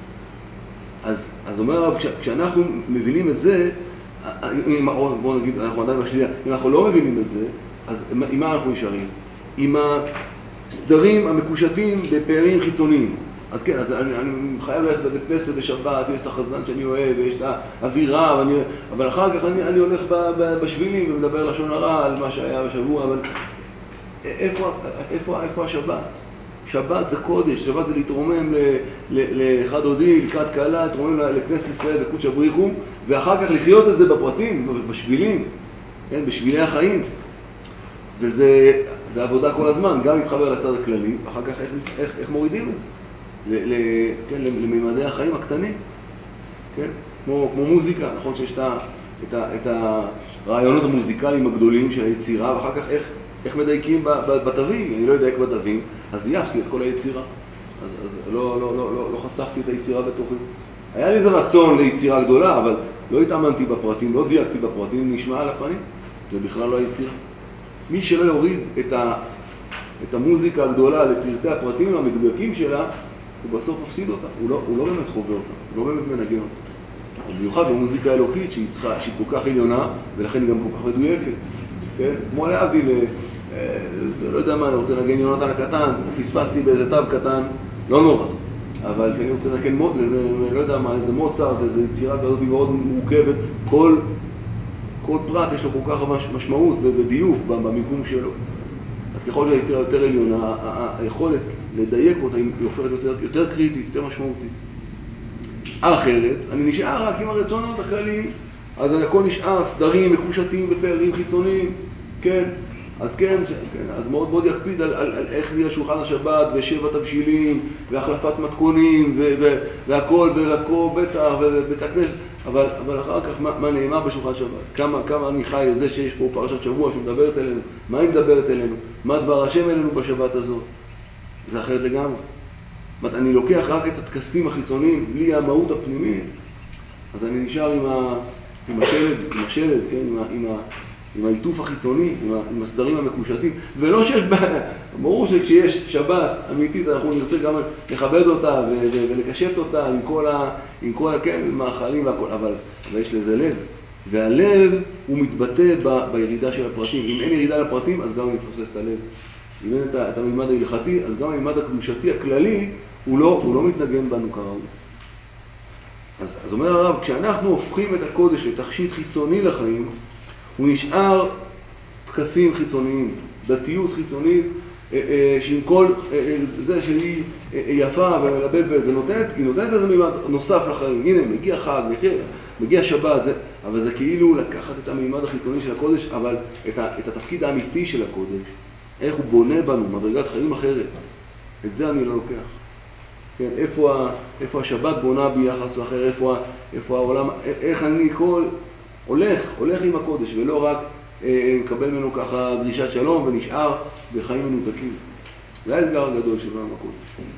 אז, אז אומר הרב, כש, כשאנחנו מבינים את זה, בואו נגיד, אנחנו עדיין בשלילה, אם אנחנו לא מבינים את זה, אז עם מה אנחנו נשארים? עם הסדרים המקושטים בפערים חיצוניים. אז כן, אז אני, אני חייב ללכת בבית כנסת בשבת, יש את החזן שאני אוהב, ויש את האווירה, ואני, אבל אחר כך אני, אני הולך ב, ב, בשבילים ומדבר לשון הרע על מה שהיה בשבוע, אבל איפה, איפה, איפה השבת? שבת זה קודש, שבת זה להתרומם לאחד הודי, לקראת קהלה, להתרומם לכנסת ישראל וקודש הבריחו, ואחר כך לחיות את זה בפרטים, בשבילים, כן, בשבילי החיים. וזה זה עבודה כל הזמן, גם להתחבר לצד הכללי, ואחר כך איך, איך, איך מורידים את זה? ל, ל, כן, לממדי החיים הקטנים, כן? כמו, כמו מוזיקה, נכון שיש את, את, את הרעיונות המוזיקליים הגדולים של היצירה, ואחר כך איך, איך מדייקים בתווים, אני לא אדייק בתווים, אז זייפתי את כל היצירה, אז, אז לא, לא, לא, לא, לא חשפתי את היצירה בתוכי. היה לי איזה רצון ליצירה גדולה, אבל לא התאמנתי בפרטים, לא דייקתי בפרטים, נשמע על הפנים, זה בכלל לא היצירה. מי שלא יוריד את, ה, את המוזיקה הגדולה לפרטי הפרטים המדויקים שלה, הוא בסוף מפסיד אותה, הוא לא, הוא לא באמת חווה אותה, הוא לא באמת מנגן אותה. במיוחד במוזיקה אלוקית שהיא, צריכה, שהיא כל כך עליונה, ולכן היא גם כל כך מדויקת. כן? כמו להבדיל, לא יודע מה, אני רוצה לנגן יונתן הקטן, פספסתי באיזה תו קטן, לא נורא. אבל כשאני רוצה לנגן, לא יודע מה, איזה מוצרט, איזו יצירה כזאת מאוד מורכבת, כל, כל פרט יש לו כל כך משמעות ודיוק במיקום שלו. אז ככל שהיצירה יותר עליונה, היכולת לדייק אותה היא הופכת יותר, יותר קריטית, יותר משמעותית. אחרת, אני נשאר רק עם הרצונות הכלליים, אז הכל נשאר סדרים, מקושטים ופערים חיצוניים, כן? אז כן, כן, אז מאוד מאוד יקפיד על, על, על איך נראה שולחן השבת, ושבע תבשילים, והחלפת מתכונים, ו, ו, והכל, והכל, בטח, ובית הכנסת, אבל, אבל אחר כך, מה, מה נאמר בשולחן שבת? כמה, כמה אני חי זה שיש פה פרשת שבוע שמדברת אלינו, מה היא מדברת אלינו? מה דבר השם אלינו בשבת הזאת? זה אחרת לגמרי. זאת אומרת, אני לוקח רק את הטקסים החיצוניים, בלי המהות הפנימית, אז אני נשאר עם, ה, עם השלד, עם השלד, כן? עם, ה, עם, ה, עם העיטוף החיצוני, עם, ה, עם הסדרים המקושטים, ולא שיש בעיה, ברור שכשיש שבת אמיתית אנחנו נרצה גם לכבד אותה ו, ו, ולקשט אותה עם כל, ה, עם כל ה, כן, מאכלים והכל, אבל, אבל יש לזה לב, והלב הוא מתבטא ב, בירידה של הפרטים. אם אין ירידה לפרטים, אז גם נפספס את הלב. אם אין את, את הממד ההלכתי, אז גם הממד הקדושתי הכללי, הוא לא, הוא לא מתנגן בנו כראוי. אז, אז אומר הרב, כשאנחנו הופכים את הקודש לתכשיט חיצוני לחיים, הוא נשאר טקסים חיצוניים, דתיות חיצונית, שעם כל זה שהיא יפה ומלבבת ונותנת, היא נותנת איזה מימד נוסף לחיים. הנה, מגיע חג, מגיע, מגיע שבת, זה, אבל זה כאילו לקחת את המימד החיצוני של הקודש, אבל את, ה, את התפקיד האמיתי של הקודש, איך הוא בונה בנו, מדרגת חיים אחרת. את זה אני לא לוקח. כן, איפה, ה, איפה השבת בונה ביחס אחר, איפה, איפה העולם, איך אני כל הולך, הולך עם הקודש, ולא רק אה, מקבל ממנו ככה דרישת שלום ונשאר בחיים מנותקים. זה האתגר הגדול של עולם הקודש.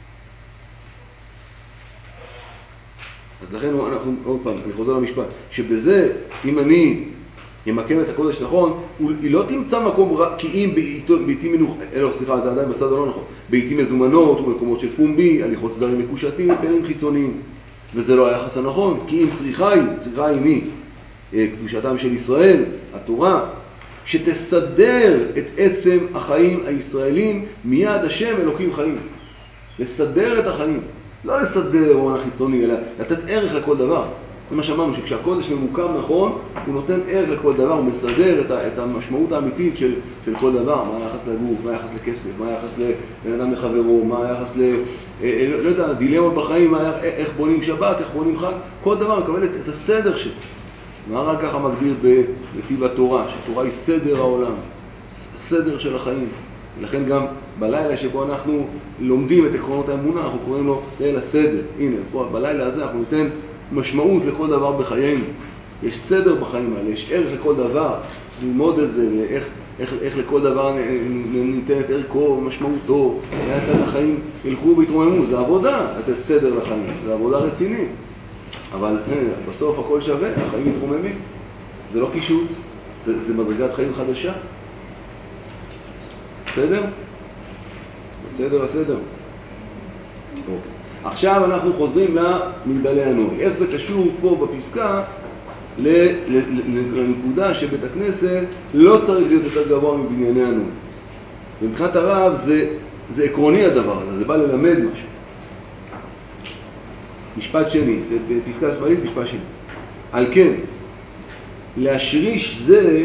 אז לכן אנחנו, עוד פעם, אני חוזר למשפט, שבזה, אם אני ימקם את הקודש נכון, היא לא תמצא מקום רק, כי אם בעיתים מנוח, לא, סליחה, זה עדיין בצד הלא נכון, בעיתים מזומנות ומקומות של פומבי, הליכות סדרים מקושטים ופערים חיצוניים. וזה לא היחס הנכון, כי אם צריכה היא, צריכה היא מי? קדושתם של ישראל, התורה, שתסדר את עצם החיים הישראלים מיד השם אלוקים חיים. לסדר את החיים. לא לסדר הון החיצוני, אלא לתת ערך לכל דבר. זה מה שאמרנו, שכשהקודש ממוקם נכון, הוא נותן ערך לכל דבר, הוא מסדר את, ה, את המשמעות האמיתית של, של כל דבר. מה היחס לגוף, מה היחס לכסף, מה היחס לבן אדם לחברו, מה היחס ל... לא יודע, דילמות בחיים, מה, איך בונים שבת, איך בונים חג, כל דבר מקבל את, את הסדר שלו. מהר"ל ככה מגדיר בטיב התורה, שהתורה היא סדר העולם, סדר של החיים. ולכן גם בלילה שבו אנחנו לומדים את עקרונות האמונה, אנחנו קוראים לו ליל הסדר. הנה, פה בלילה הזה אנחנו ניתן משמעות לכל דבר בחיינו. יש סדר בחיים האלה, יש ערך לכל דבר. צריך ללמוד את זה, ואיך איך, איך לכל דבר ניתנת ערכו, משמעותו. לאט החיים ילכו והתרוממו. זה עבודה, לתת סדר לחיים. זה עבודה רצינית. אבל בסוף הכל שווה, החיים מתרוממים. זה לא קישוט, זה, זה מדרגת חיים חדשה. בסדר? בסדר, בסדר. אוקיי. עכשיו אנחנו חוזרים למגדלי הנוי. איך זה קשור פה בפסקה לנקודה שבית הכנסת לא צריך להיות יותר גבוה מבנייני הנוי. ומבחינת הרב זה, זה עקרוני הדבר הזה, זה בא ללמד משהו. משפט שני, זה בפסקה שמאלית, משפט שני. על כן, להשריש זה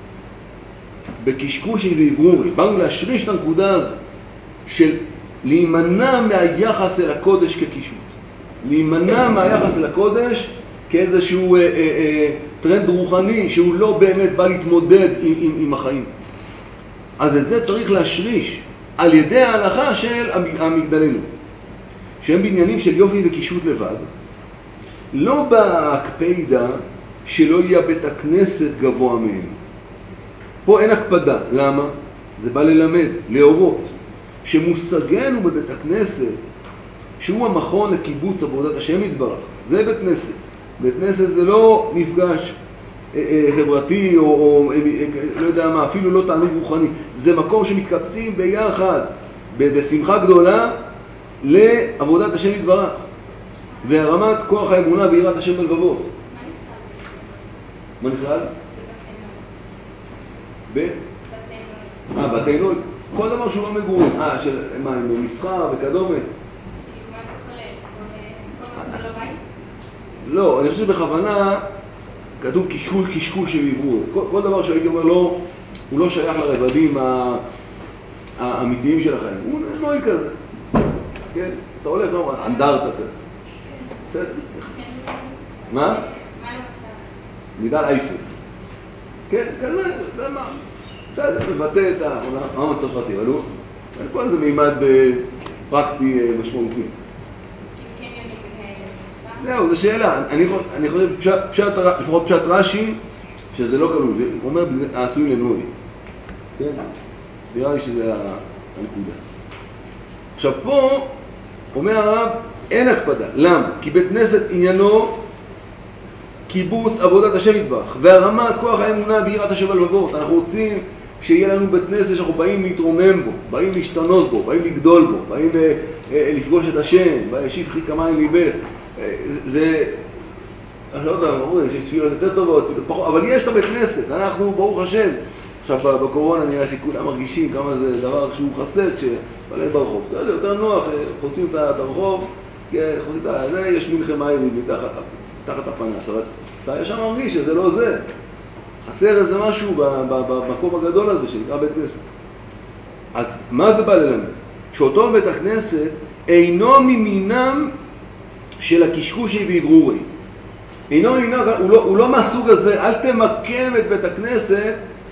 בקשקושי ואיברורי. באנו להשריש את הנקודה הזו של להימנע מהיחס אל הקודש כקישוט. להימנע מהיחס אל הקודש כאיזשהו אה, אה, אה, טרנד רוחני שהוא לא באמת בא להתמודד עם, עם, עם החיים. אז את זה צריך להשריש על ידי ההלכה של המגדלינו, שהם בניינים של יופי וקישוט לבד, לא בהקפדה שלא יהיה בית הכנסת גבוה מהם. פה אין הקפדה. למה? זה בא ללמד, להורות, שמושגנו בבית הכנסת, שהוא המכון לקיבוץ עבודת השם יתברך. זה בית כנסת. בית כנסת זה לא מפגש אה, אה, חברתי או, או אה, אה, לא יודע מה, אפילו לא תענוג רוחני. זה מקום שמתקבצים ביחד, בשמחה גדולה, לעבודת השם יתברך. והרמת כוח האמונה ויראת השם בלבבות. מה נכלל? ב? אה, בתי נוי. כל דבר שהוא לא מגורים. אה, של מה, מסחר וכדומה.
מה זה כולל? כל מה שזה לא בית?
לא, אני חושב שבכוונה כתוב קשקוש, קשקוש ועברות. כל, כל דבר שהייתי אומר לו, הוא לא שייך לרבדים האמיתיים של החיים. הוא נוי כזה. כן? אתה הולך, לא, אנדרטה כזה. מה?
מה למשל?
מגדל אייפל. כן, כזה, זה מה? בסדר, מבטא את העם הצרפתי, אבל הוא, אין פה איזה מימד פרקטי משמעותי. זהו, זו שאלה. אני חושב, לפחות פשט רש"י, שזה לא כלול. הוא אומר, העשוי לנוי. כן? נראה לי שזה הנקודה. עכשיו פה, אומר הרב, אין הקפדה. למה? כי בית כנסת עניינו קיבוץ עבודת השם יתברך, והרמת כוח האמונה ויראת השם בלבבות. אנחנו רוצים שיהיה לנו בית כנסת שאנחנו באים להתרומם בו, באים להשתנות בו, באים לגדול בו, באים לפגוש את השם, שפכי כמים ליבך. זה, אני לא יודע, יש תפילות יותר טובות, אבל יש את הבית כנסת, אנחנו ברוך השם. עכשיו בקורונה נראה שכולם מרגישים כמה זה דבר שהוא חסר כשבלט ברחוב. בסדר, יותר נוח, חוצים את הרחוב, חוצים את זה, יש מלחם מהירים מתחת הפנס, אבל אתה ישר מרגיש שזה לא זה. חסר איזה משהו במקום הגדול הזה שנקרא בית כנסת. אז מה זה בא ללמד? שאותו בית הכנסת אינו ממינם של הקשקושי ואיברורי. אינו ממינם, הוא לא, הוא לא מהסוג הזה. אל תמקם את בית הכנסת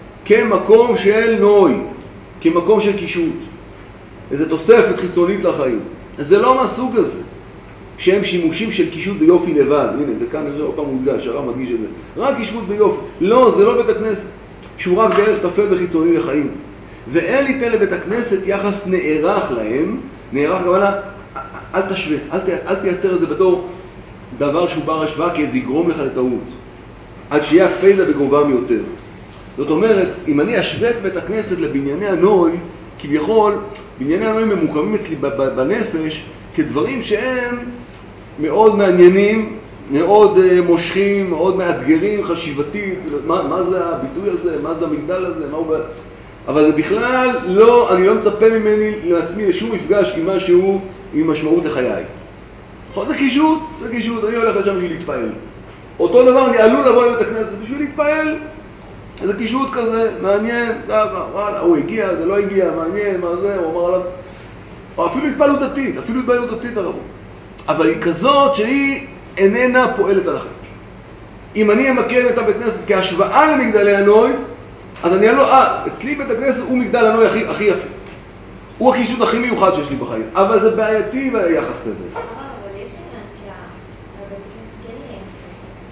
כמקום של נוי, כמקום של קישוט. איזו תוספת חיצונית לחיים. זה לא מהסוג הזה. שהם שימושים של קישוט ביופי לבד. הנה, זה כאן נראה עוד פעם מודגש, הרב מדגיש את זה. רק קישוט ביופי. לא, זה לא בית הכנסת. שהוא רק דרך תפל וחיצוני לחיים. ואין ליתן לבית הכנסת יחס נערך להם. נערך כוונה, אל תשווה, אל, ת, אל תייצר את זה בתור דבר שהוא בר השוואה, כי זה יגרום לך לטעות. עד שיהיה הקפדה בגובם יותר. זאת אומרת, אם אני אשווה את בית הכנסת לבנייני הנוי, כביכול, בנייני הנוי ממוקמים אצלי בנפש, כדברים שהם מאוד מעניינים, מאוד מושכים, מאוד מאתגרים, חשיבתית. מה, מה זה הביטוי הזה? מה זה המגדל הזה? מה הוא... אבל זה בכלל לא, אני לא מצפה ממני לעצמי לשום מפגש עם משהו עם משמעות לחיי. זה קישוט, זה קישוט, אני הולך לשם בשביל להתפעל. אותו דבר, אני עלול לבוא לבית הכנסת בשביל להתפעל. איזה קישוט כזה, מעניין, ככה, וואלה, הוא הגיע, זה לא הגיע, מעניין, מה זה, הוא אמר עליו. או אפילו התפעלות דתית, אפילו התפעלות דתית הרבו. אבל היא כזאת שהיא איננה פועלת על החיים. אם אני אמקם את הבית כנסת כהשוואה למגדלי הנוי, אז אני לא, אה, אצלי בית הכנסת הוא מגדל הנוי הכי, הכי יפה. הוא הקישוט הכי מיוחד שיש לי בחיים. אבל זה בעייתי ביחס כזה.
אבל יש עניין שהבית הכנסת כן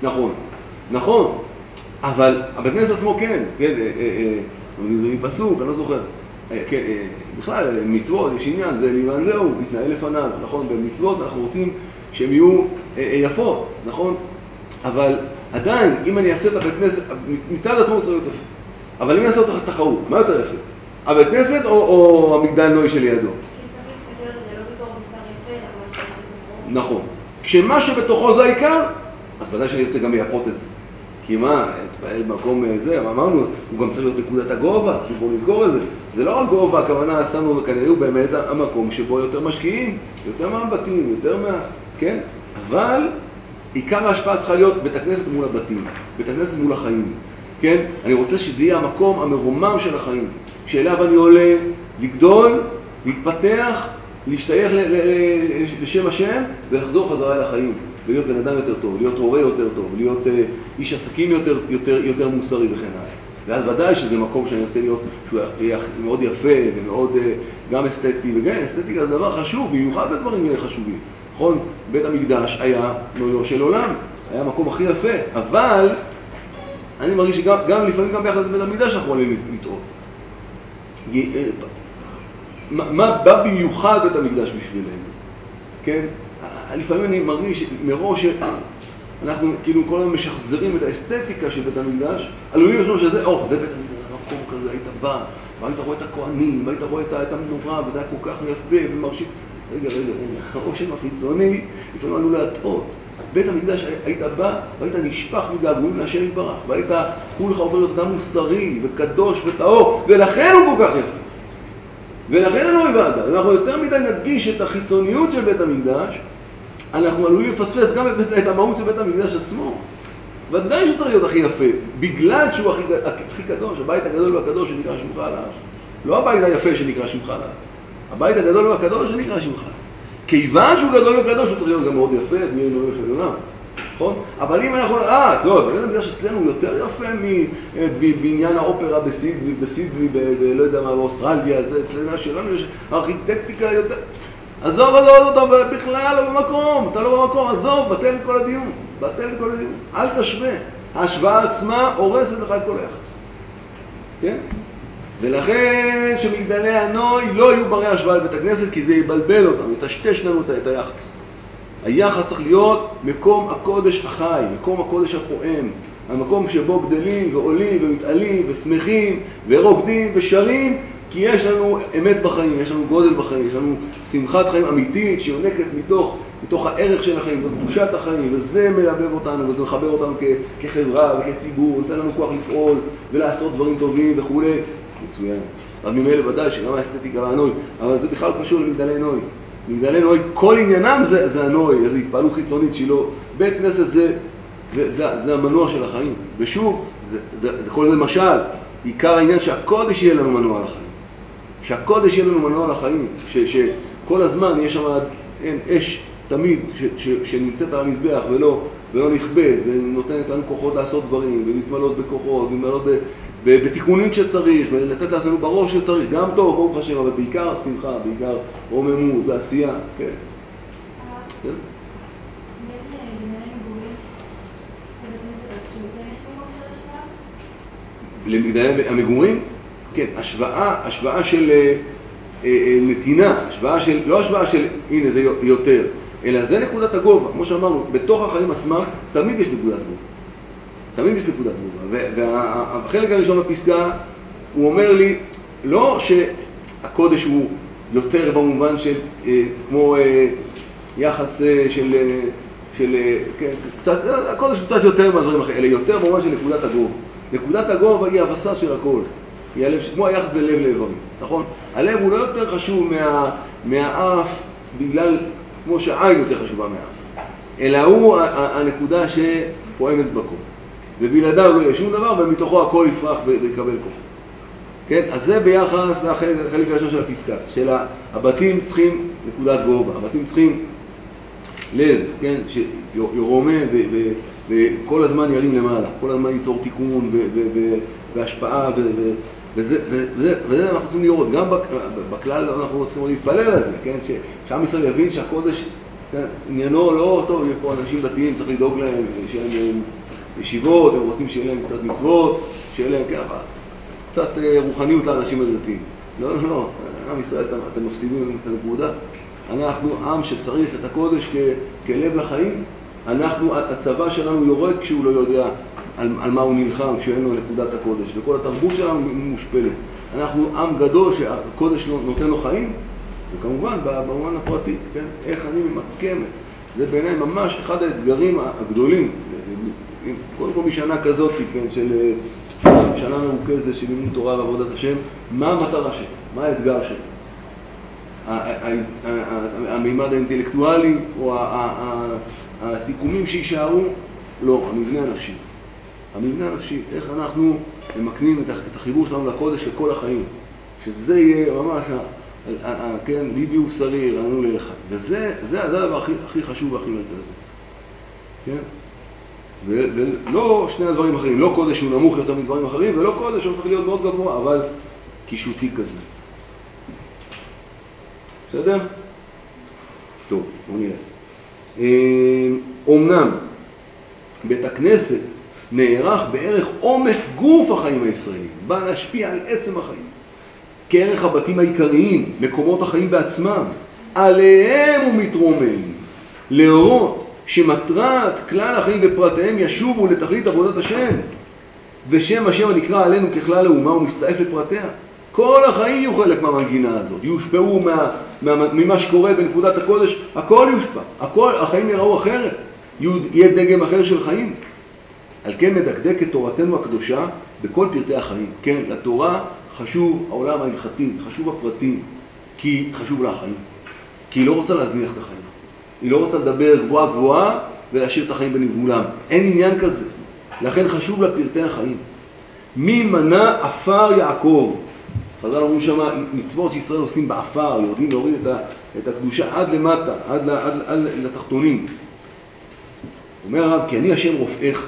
נכון, נכון, אבל הבית כנסת עצמו כן, כן, זה מפסוק, אני לא זוכר. כן, בכלל, מצוות, יש עניין, זה לימן והוא, מתנהל לפניו, נכון? במצוות אנחנו רוצים שהן יהיו יפות, נכון? אבל עדיין, אם אני אעשה את הבית כנסת, מצד עצמו צריך להיות יפה. אבל אם אני אעשה אותך תחרות, מה יותר יפה? הבית כנסת או, או המגדל נוי שלידו?
כי צריך להסתכל על זה, לא בתור מוצר יפה, אלא מה שיש בתוכו.
נכון. כשמה שבתוכו זה העיקר, אז ודאי שאני רוצה גם לייפות את זה. כי מה, תפעל במקום זה, אמרנו, הוא גם צריך להיות נקודת הגובה, בואו נסגור את זה. זה לא רק גובה, הכוונה, שמנו כנראה הוא באמת המקום שבו יותר משקיעים, יותר מהבתים, יותר מה... כן? אבל עיקר ההשפעה צריכה להיות בית הכנסת מול הבתים, בית הכנסת מול החיים. כן? אני רוצה שזה יהיה המקום המרומם של החיים, שאליו אני עולה לגדול, להתפתח, להשתייך לשם השם ולחזור חזרה לחיים. ולהיות בן אדם יותר טוב, להיות הורה יותר טוב, להיות uh, איש עסקים יותר, יותר, יותר מוסרי וכן הלאה. ואז ודאי שזה מקום שאני רוצה להיות, שהוא יהיה מאוד יפה ומאוד uh, גם אסתטי, וכן, אסתטיקה זה דבר חשוב, במיוחד בדברים חשובים. נכון? בית המקדש היה נויו של עולם, היה המקום הכי יפה, אבל אני מרגיש שגם גם, לפעמים גם ביחד בבית המקדש אנחנו עולים לטעות. מה, מה בא במיוחד בית המקדש בשבילנו? כן? לפעמים אני מרגיש מראש שאנחנו כאילו כל הזמן משחזרים את האסתטיקה של בית המקדש, עלולים לחשוב שזה, או, זה בית המקדש, המקום כזה, היית בא, והיית רואה את הכהנים, והיית רואה את המנורה, וזה היה כל כך יפה ומרשים. רגע, רגע, רגע, הרושם החיצוני לפעמים עלול להטעות. בית המקדש היית בא, והיית נשפך מגעגועים להשם יתברך, והיית כולך עובר להיות אדם מוסרי וקדוש וטהור, ולכן הוא כל כך יפה. ולכן אין לו עבודה. אם אנחנו יותר מדי נדגיש את החיצוניות של בית המקדש, אנחנו עלולים לפספס גם את, את המהות של בית המקדש עצמו. ודאי שצריך להיות הכי יפה, בגלל שהוא הכי, הכי קדוש, הבית הגדול והקדוש שנקרא שמך עליו. לא הבית היפה שנקרא שמך עליו, הבית הגדול והקדוש שנקרא שמך עליו. כיוון שהוא גדול וקדוש, הוא צריך להיות גם מאוד יפה, מי נורא של עולם. נכון? אבל אם אנחנו, אה, לא, בית המקדש אצלנו הוא יותר יפה מבניין האופרה בסידני, בסידני, לא יודע מה, באוסטרליה, זה אצלנו שלנו, יש ארכיטקטיקה יותר... עזוב, עזוב, עזוב, אתה בכלל לא במקום, אתה לא במקום, עזוב, בטל את כל הדיון, בטל את כל הדיון, אל תשווה. ההשוואה עצמה הורסת לך את כל היחס. כן? ולכן שמגדלי הנוי לא יהיו ברי השוואה לבית הכנסת, כי זה יבלבל אותם, יטשטש לנו את היחס. היחס צריך להיות מקום הקודש החי, מקום הקודש הפועם, המקום שבו גדלים ועולים ומתעלים ושמחים ורוקדים ושרים, כי יש לנו אמת בחיים, יש לנו גודל בחיים, יש לנו שמחת חיים אמיתית שיונקת מתוך, מתוך הערך של החיים, בקדושת החיים, וזה מלבב אותנו וזה מחבר אותנו כ, כחברה וכציבור, נותן לנו כוח לפעול ולעשות דברים טובים וכו'. מצוין. אז ממילא ודאי שגם האסתטיקה והנוי, אבל זה בכלל קשור למגדלי נוי. מגדלי נוי, כל עניינם זה, זה הנוי, איזו התפעלות חיצונית שלו. בית כנסת זה, זה, זה, זה המנוע של החיים. ושוב, זה, זה, זה כל זה משל. עיקר העניין שהקודש יהיה לנו מנוע לחיים. שהקודש יהיה לנו מנוע לחיים. ש, שכל הזמן יש שם אין, אש תמיד ש, ש, שנמצאת על המזבח ולא, ולא נכבד, ונותנת לנו כוחות לעשות דברים, ולהתמלות בכוחות, ולהתמלות ב... בתיקונים שצריך, ולתת לעצמנו בראש שצריך, גם טוב, ברוך השם, אבל בעיקר שמחה, בעיקר רוממות ועשייה, כן. כן? למגדלי המגורים? כן, השוואה, השוואה של אה, אה, נתינה, השוואה של, לא השוואה של, הנה זה יותר, אלא זה נקודת הגובה, כמו שאמרנו, בתוך החיים עצמם תמיד יש נקודת גובה. תמיד יש נקודת גובה, והחלק הראשון בפסקה הוא אומר לי לא שהקודש הוא יותר במובן של כמו יחס של, של קצת, הקודש הוא קצת יותר מהדברים אחרים, אלא יותר במובן של נקודת הגובה. נקודת הגובה היא הבסס של הכל, היא הלב, כמו היחס בין לב לאיברים, נכון? הלב הוא לא יותר חשוב מה, מהאף בגלל, כמו שהעין יותר חשובה מהאף, אלא הוא הנקודה שפועמת בכל. ובלעדיו לא יהיה שום דבר, ומתוכו הכל יפרח ויקבל כוח. כן? אז זה ביחס לחלק הראשון של הפסקה, של הבתים צריכים נקודת גובה, הבתים צריכים לב, כן? שירומם וכל הזמן ירים למעלה, כל הזמן ייצור תיקון והשפעה, וזה אנחנו צריכים לראות, גם בכלל אנחנו צריכים להתפלל על זה, כן? שעם ישראל יבין שהקודש כן? עניינו לא טוב, יהיו פה אנשים דתיים, צריך לדאוג להם, שיהיה להם ישיבות, הם רוצים שיהיה להם קצת מצוות, שיהיה להם ככה, קצת רוחניות לאנשים הדתיים. לא, לא, לא, עם ישראל, אתם, אתם מפסידים את הנקודה. אנחנו עם שצריך את הקודש כ, כלב לחיים. אנחנו, הצבא שלנו יורק כשהוא לא יודע על, על מה הוא נלחם, כשאין לו נקודת הקודש, וכל התרבות שלנו מושפלת. אנחנו עם גדול שהקודש נותן לו חיים, וכמובן במובן הפרטי, כן? איך אני ממקם, זה בעיניי ממש אחד האתגרים הגדולים. קודם כל משנה כזאת, כן, של שנה מרוכזת של לימוד תורה ועבודת השם, מה המטרה שלה? מה האתגר שלה? המימד האינטלקטואלי או הסיכומים שישארו? לא, המבנה הנפשי. המבנה הנפשי, איך אנחנו ממקנים את החיבור שלנו לקודש לכל החיים. שזה יהיה ממש, כן, ליבי ובשרי, רעננו ללך. וזה הדבר הכי, הכי חשוב והכי מרכזי. כן? ולא שני הדברים אחרים, לא קודש שהוא נמוך יותר מדברים אחרים, ולא קודש שהוא צריך להיות מאוד גבוה, אבל קישוטי כזה. בסדר? טוב, בואו נראה. אומנם בית הכנסת נערך בערך עומק גוף החיים הישראלים, בא להשפיע על עצם החיים. כערך הבתים העיקריים, מקומות החיים בעצמם, עליהם הוא מתרומם, להורות שמטרת כלל החיים בפרטיהם ישובו לתכלית עבודת השם, ושם השם הנקרא עלינו ככלל האומה הוא מסתעף לפרטיה. כל החיים יהיו חלק מהמנגינה הזאת, יושפעו מה, מה, ממה שקורה בנקודת הקודש, הכל יושפע, הכל, החיים יראו אחרת, יהיה דגם אחר של חיים. על כן מדקדק את תורתנו הקדושה בכל פרטי החיים. כן, לתורה חשוב העולם ההלכתי, חשוב הפרטים, כי חשוב לה החיים. כי היא לא רוצה להזניח את החיים. היא לא רוצה לדבר גבוהה גבוהה ולהשאיר את החיים בנבולם. אין עניין כזה. לכן חשוב לה פרטי החיים. מי מנע עפר יעקב? חז"ל אומרים שמה, מצוות שישראל עושים בעפר, יודעים להוריד את, ה, את הקדושה עד למטה, עד, עד, עד לתחתונים. אומר הרב, כי אני השם רופאיך.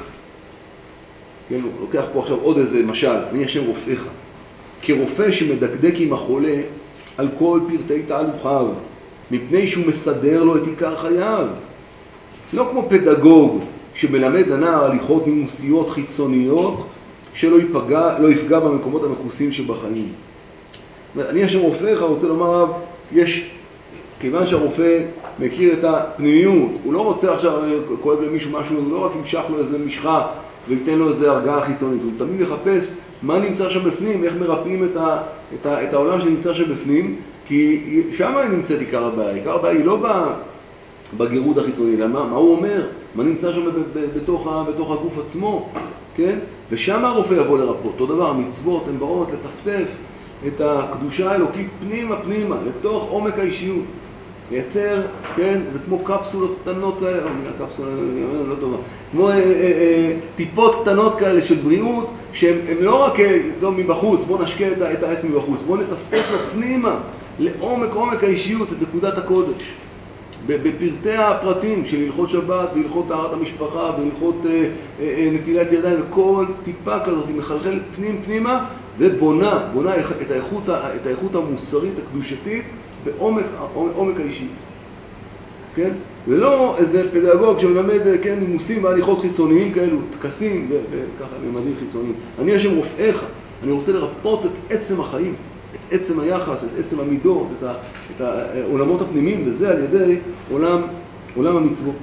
כן, הוא לוקח פה עכשיו עוד איזה משל, אני השם רופאיך. כרופא שמדקדק עם החולה על כל פרטי תהלוכיו, מפני שהוא מסדר לו את עיקר חייו. לא כמו פדגוג שמלמד לנער הליכות נימוסיות חיצוניות, שלא יפגע, לא יפגע במקומות המכוסים שבחיים. אני השם רופאיך, רוצה לומר, יש, כיוון שהרופא מכיר את הפנימיות, הוא לא רוצה עכשיו, כואב למישהו משהו, הוא לא רק ימשך לו איזה משחה וייתן לו איזה הרגעה חיצונית, הוא תמיד יחפש מה נמצא שם בפנים, איך מרפאים את, ה, את, ה, את העולם שנמצא שם בפנים, כי שם נמצאת עיקר הבעיה. עיקר הבעיה היא לא בגירוד החיצוני, אלא מה, מה הוא אומר, מה נמצא שם בתוך, בתוך הגוף עצמו, כן? ושם הרופא יבוא לרפות. אותו דבר, המצוות הן באות לטפטף את הקדושה האלוקית פנימה פנימה, לתוך עומק האישיות. לייצר, כן, זה כמו קפסולות קטנות כאלה, או מילה קפסולה, לא טובה, כמו אה, אה, אה, טיפות קטנות כאלה של בריאות, שהן לא רק לא מבחוץ, בוא נשקע את, את העץ מבחוץ, בוא נטפטף לו פנימה, לעומק עומק האישיות, את נקודת הקודש. בפרטי הפרטים של הלכות שבת, והלכות טהרת המשפחה, והלכות אה, אה, נטילת ידיים, וכל טיפה כזאת היא מחלחלת פנים פנימה, ובונה, בונה את האיכות, את האיכות המוסרית, הקדושתית, בעומק עומק האישי. כן? ולא איזה פדגוג שמלמד, כן, נימוסים והליכות חיצוניים כאלו, תקסים וככה ממדים חיצוניים. אני השם רופאיך, אני רוצה לרפות את עצם החיים, את עצם היחס, את עצם המידות, את, ה, את העולמות הפנימיים, וזה על ידי עולם, עולם המצוות.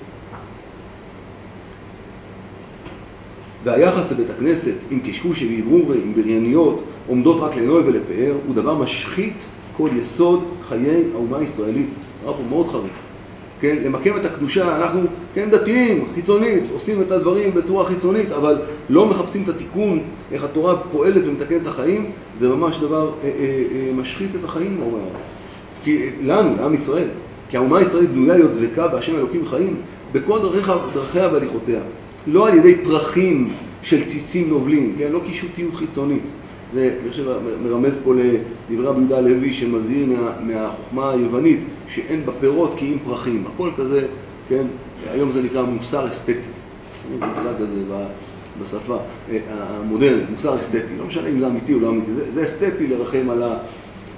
והיחס לבית הכנסת עם קשקוש ועברור, עם ברייניות, עומדות רק לנוי ולפאר, הוא דבר משחית כל יסוד חיי האומה הישראלית. הרב הוא מאוד חריף. כן, למקם את הקדושה, אנחנו כן דתיים, חיצונית, עושים את הדברים בצורה חיצונית, אבל לא מחפשים את התיקון, איך התורה פועלת ומתקנת את החיים, זה ממש דבר אה, אה, אה, משחית את החיים, הוא אומר. כי לנו, לעם ישראל, כי האומה הישראלית בנויה להיות דבקה בהשם אלוקים חיים, בכל דרכיה, דרכיה והליכותיה. לא על ידי פרחים של ציצים נובלים, כן, לא קישוטיות חיצונית. זה, אני חושב, מרמז פה לדברי רבי יהודה הלוי שמזהיר מה, מהחוכמה היוונית, שאין בפירות כי אם פרחים. הכל כזה, כן, היום זה נקרא מוסר אסתטי. מושג כזה בשפה המודרנית, מוסר אסתטי. לא משנה אם זה אמיתי או לא אמיתי. זה, זה אסתטי לרחם על, ה,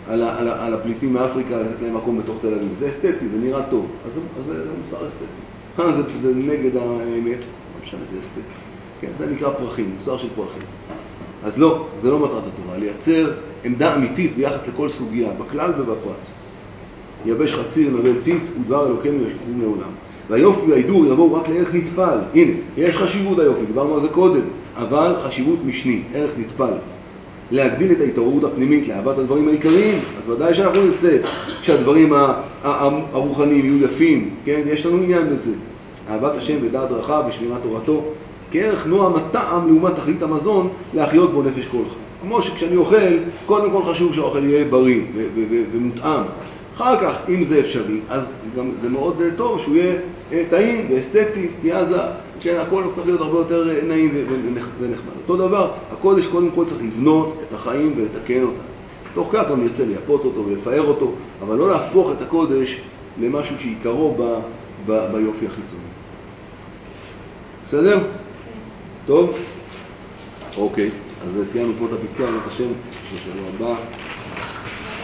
על, ה, על, ה, על הפליטים מאפריקה, לתת להם מקום בתוך תל אביב. זה אסתטי, זה נראה טוב. אז, אז זה, זה מוסר אסתטי. אה, זה, זה נגד האמת, לא משנה, זה אסתטי. כן, זה נקרא פרחים, מוסר של פרחים. אז לא, זה לא מטרת התורה, לייצר עמדה אמיתית ביחס לכל סוגיה, בכלל ובפרט. יבש חציר, נבל ציץ, ודבר אלוקינו ישבו לעולם. והיופי וההידור יבואו רק לערך נטפל. הנה, יש חשיבות היופי, דיברנו על זה קודם, אבל חשיבות משני, ערך נטפל. להגדיל את ההתעוררות הפנימית לאהבת הדברים העיקריים, אז ודאי שאנחנו נרצה שהדברים הרוחניים יהיו יפים, כן? יש לנו עניין בזה. אהבת השם ודעת רחב ושמירת תורתו, כערך נועם הטעם לעומת תכלית המזון, להחיות בו נפש כל חי. כמו שכשאני אוכל, קודם כל חשוב שהאוכל יהיה בריא ומותאם. אחר כך, אם זה אפשרי, אז גם זה מאוד טוב שהוא יהיה טעים ואסתטי, כי אז כן, הכל הופך להיות הרבה יותר נעים ונחמד. אותו דבר, הקודש קודם כל צריך לבנות את החיים ולתקן אותם. תוך כך גם נרצה לייפות אותו ולפאר אותו, אבל לא להפוך את הקודש למשהו שעיקרו ב, ב, ביופי החיצוני. בסדר? טוב? אוקיי, אז סיימנו פה את הפסקה, את השם, בשבוע הבא.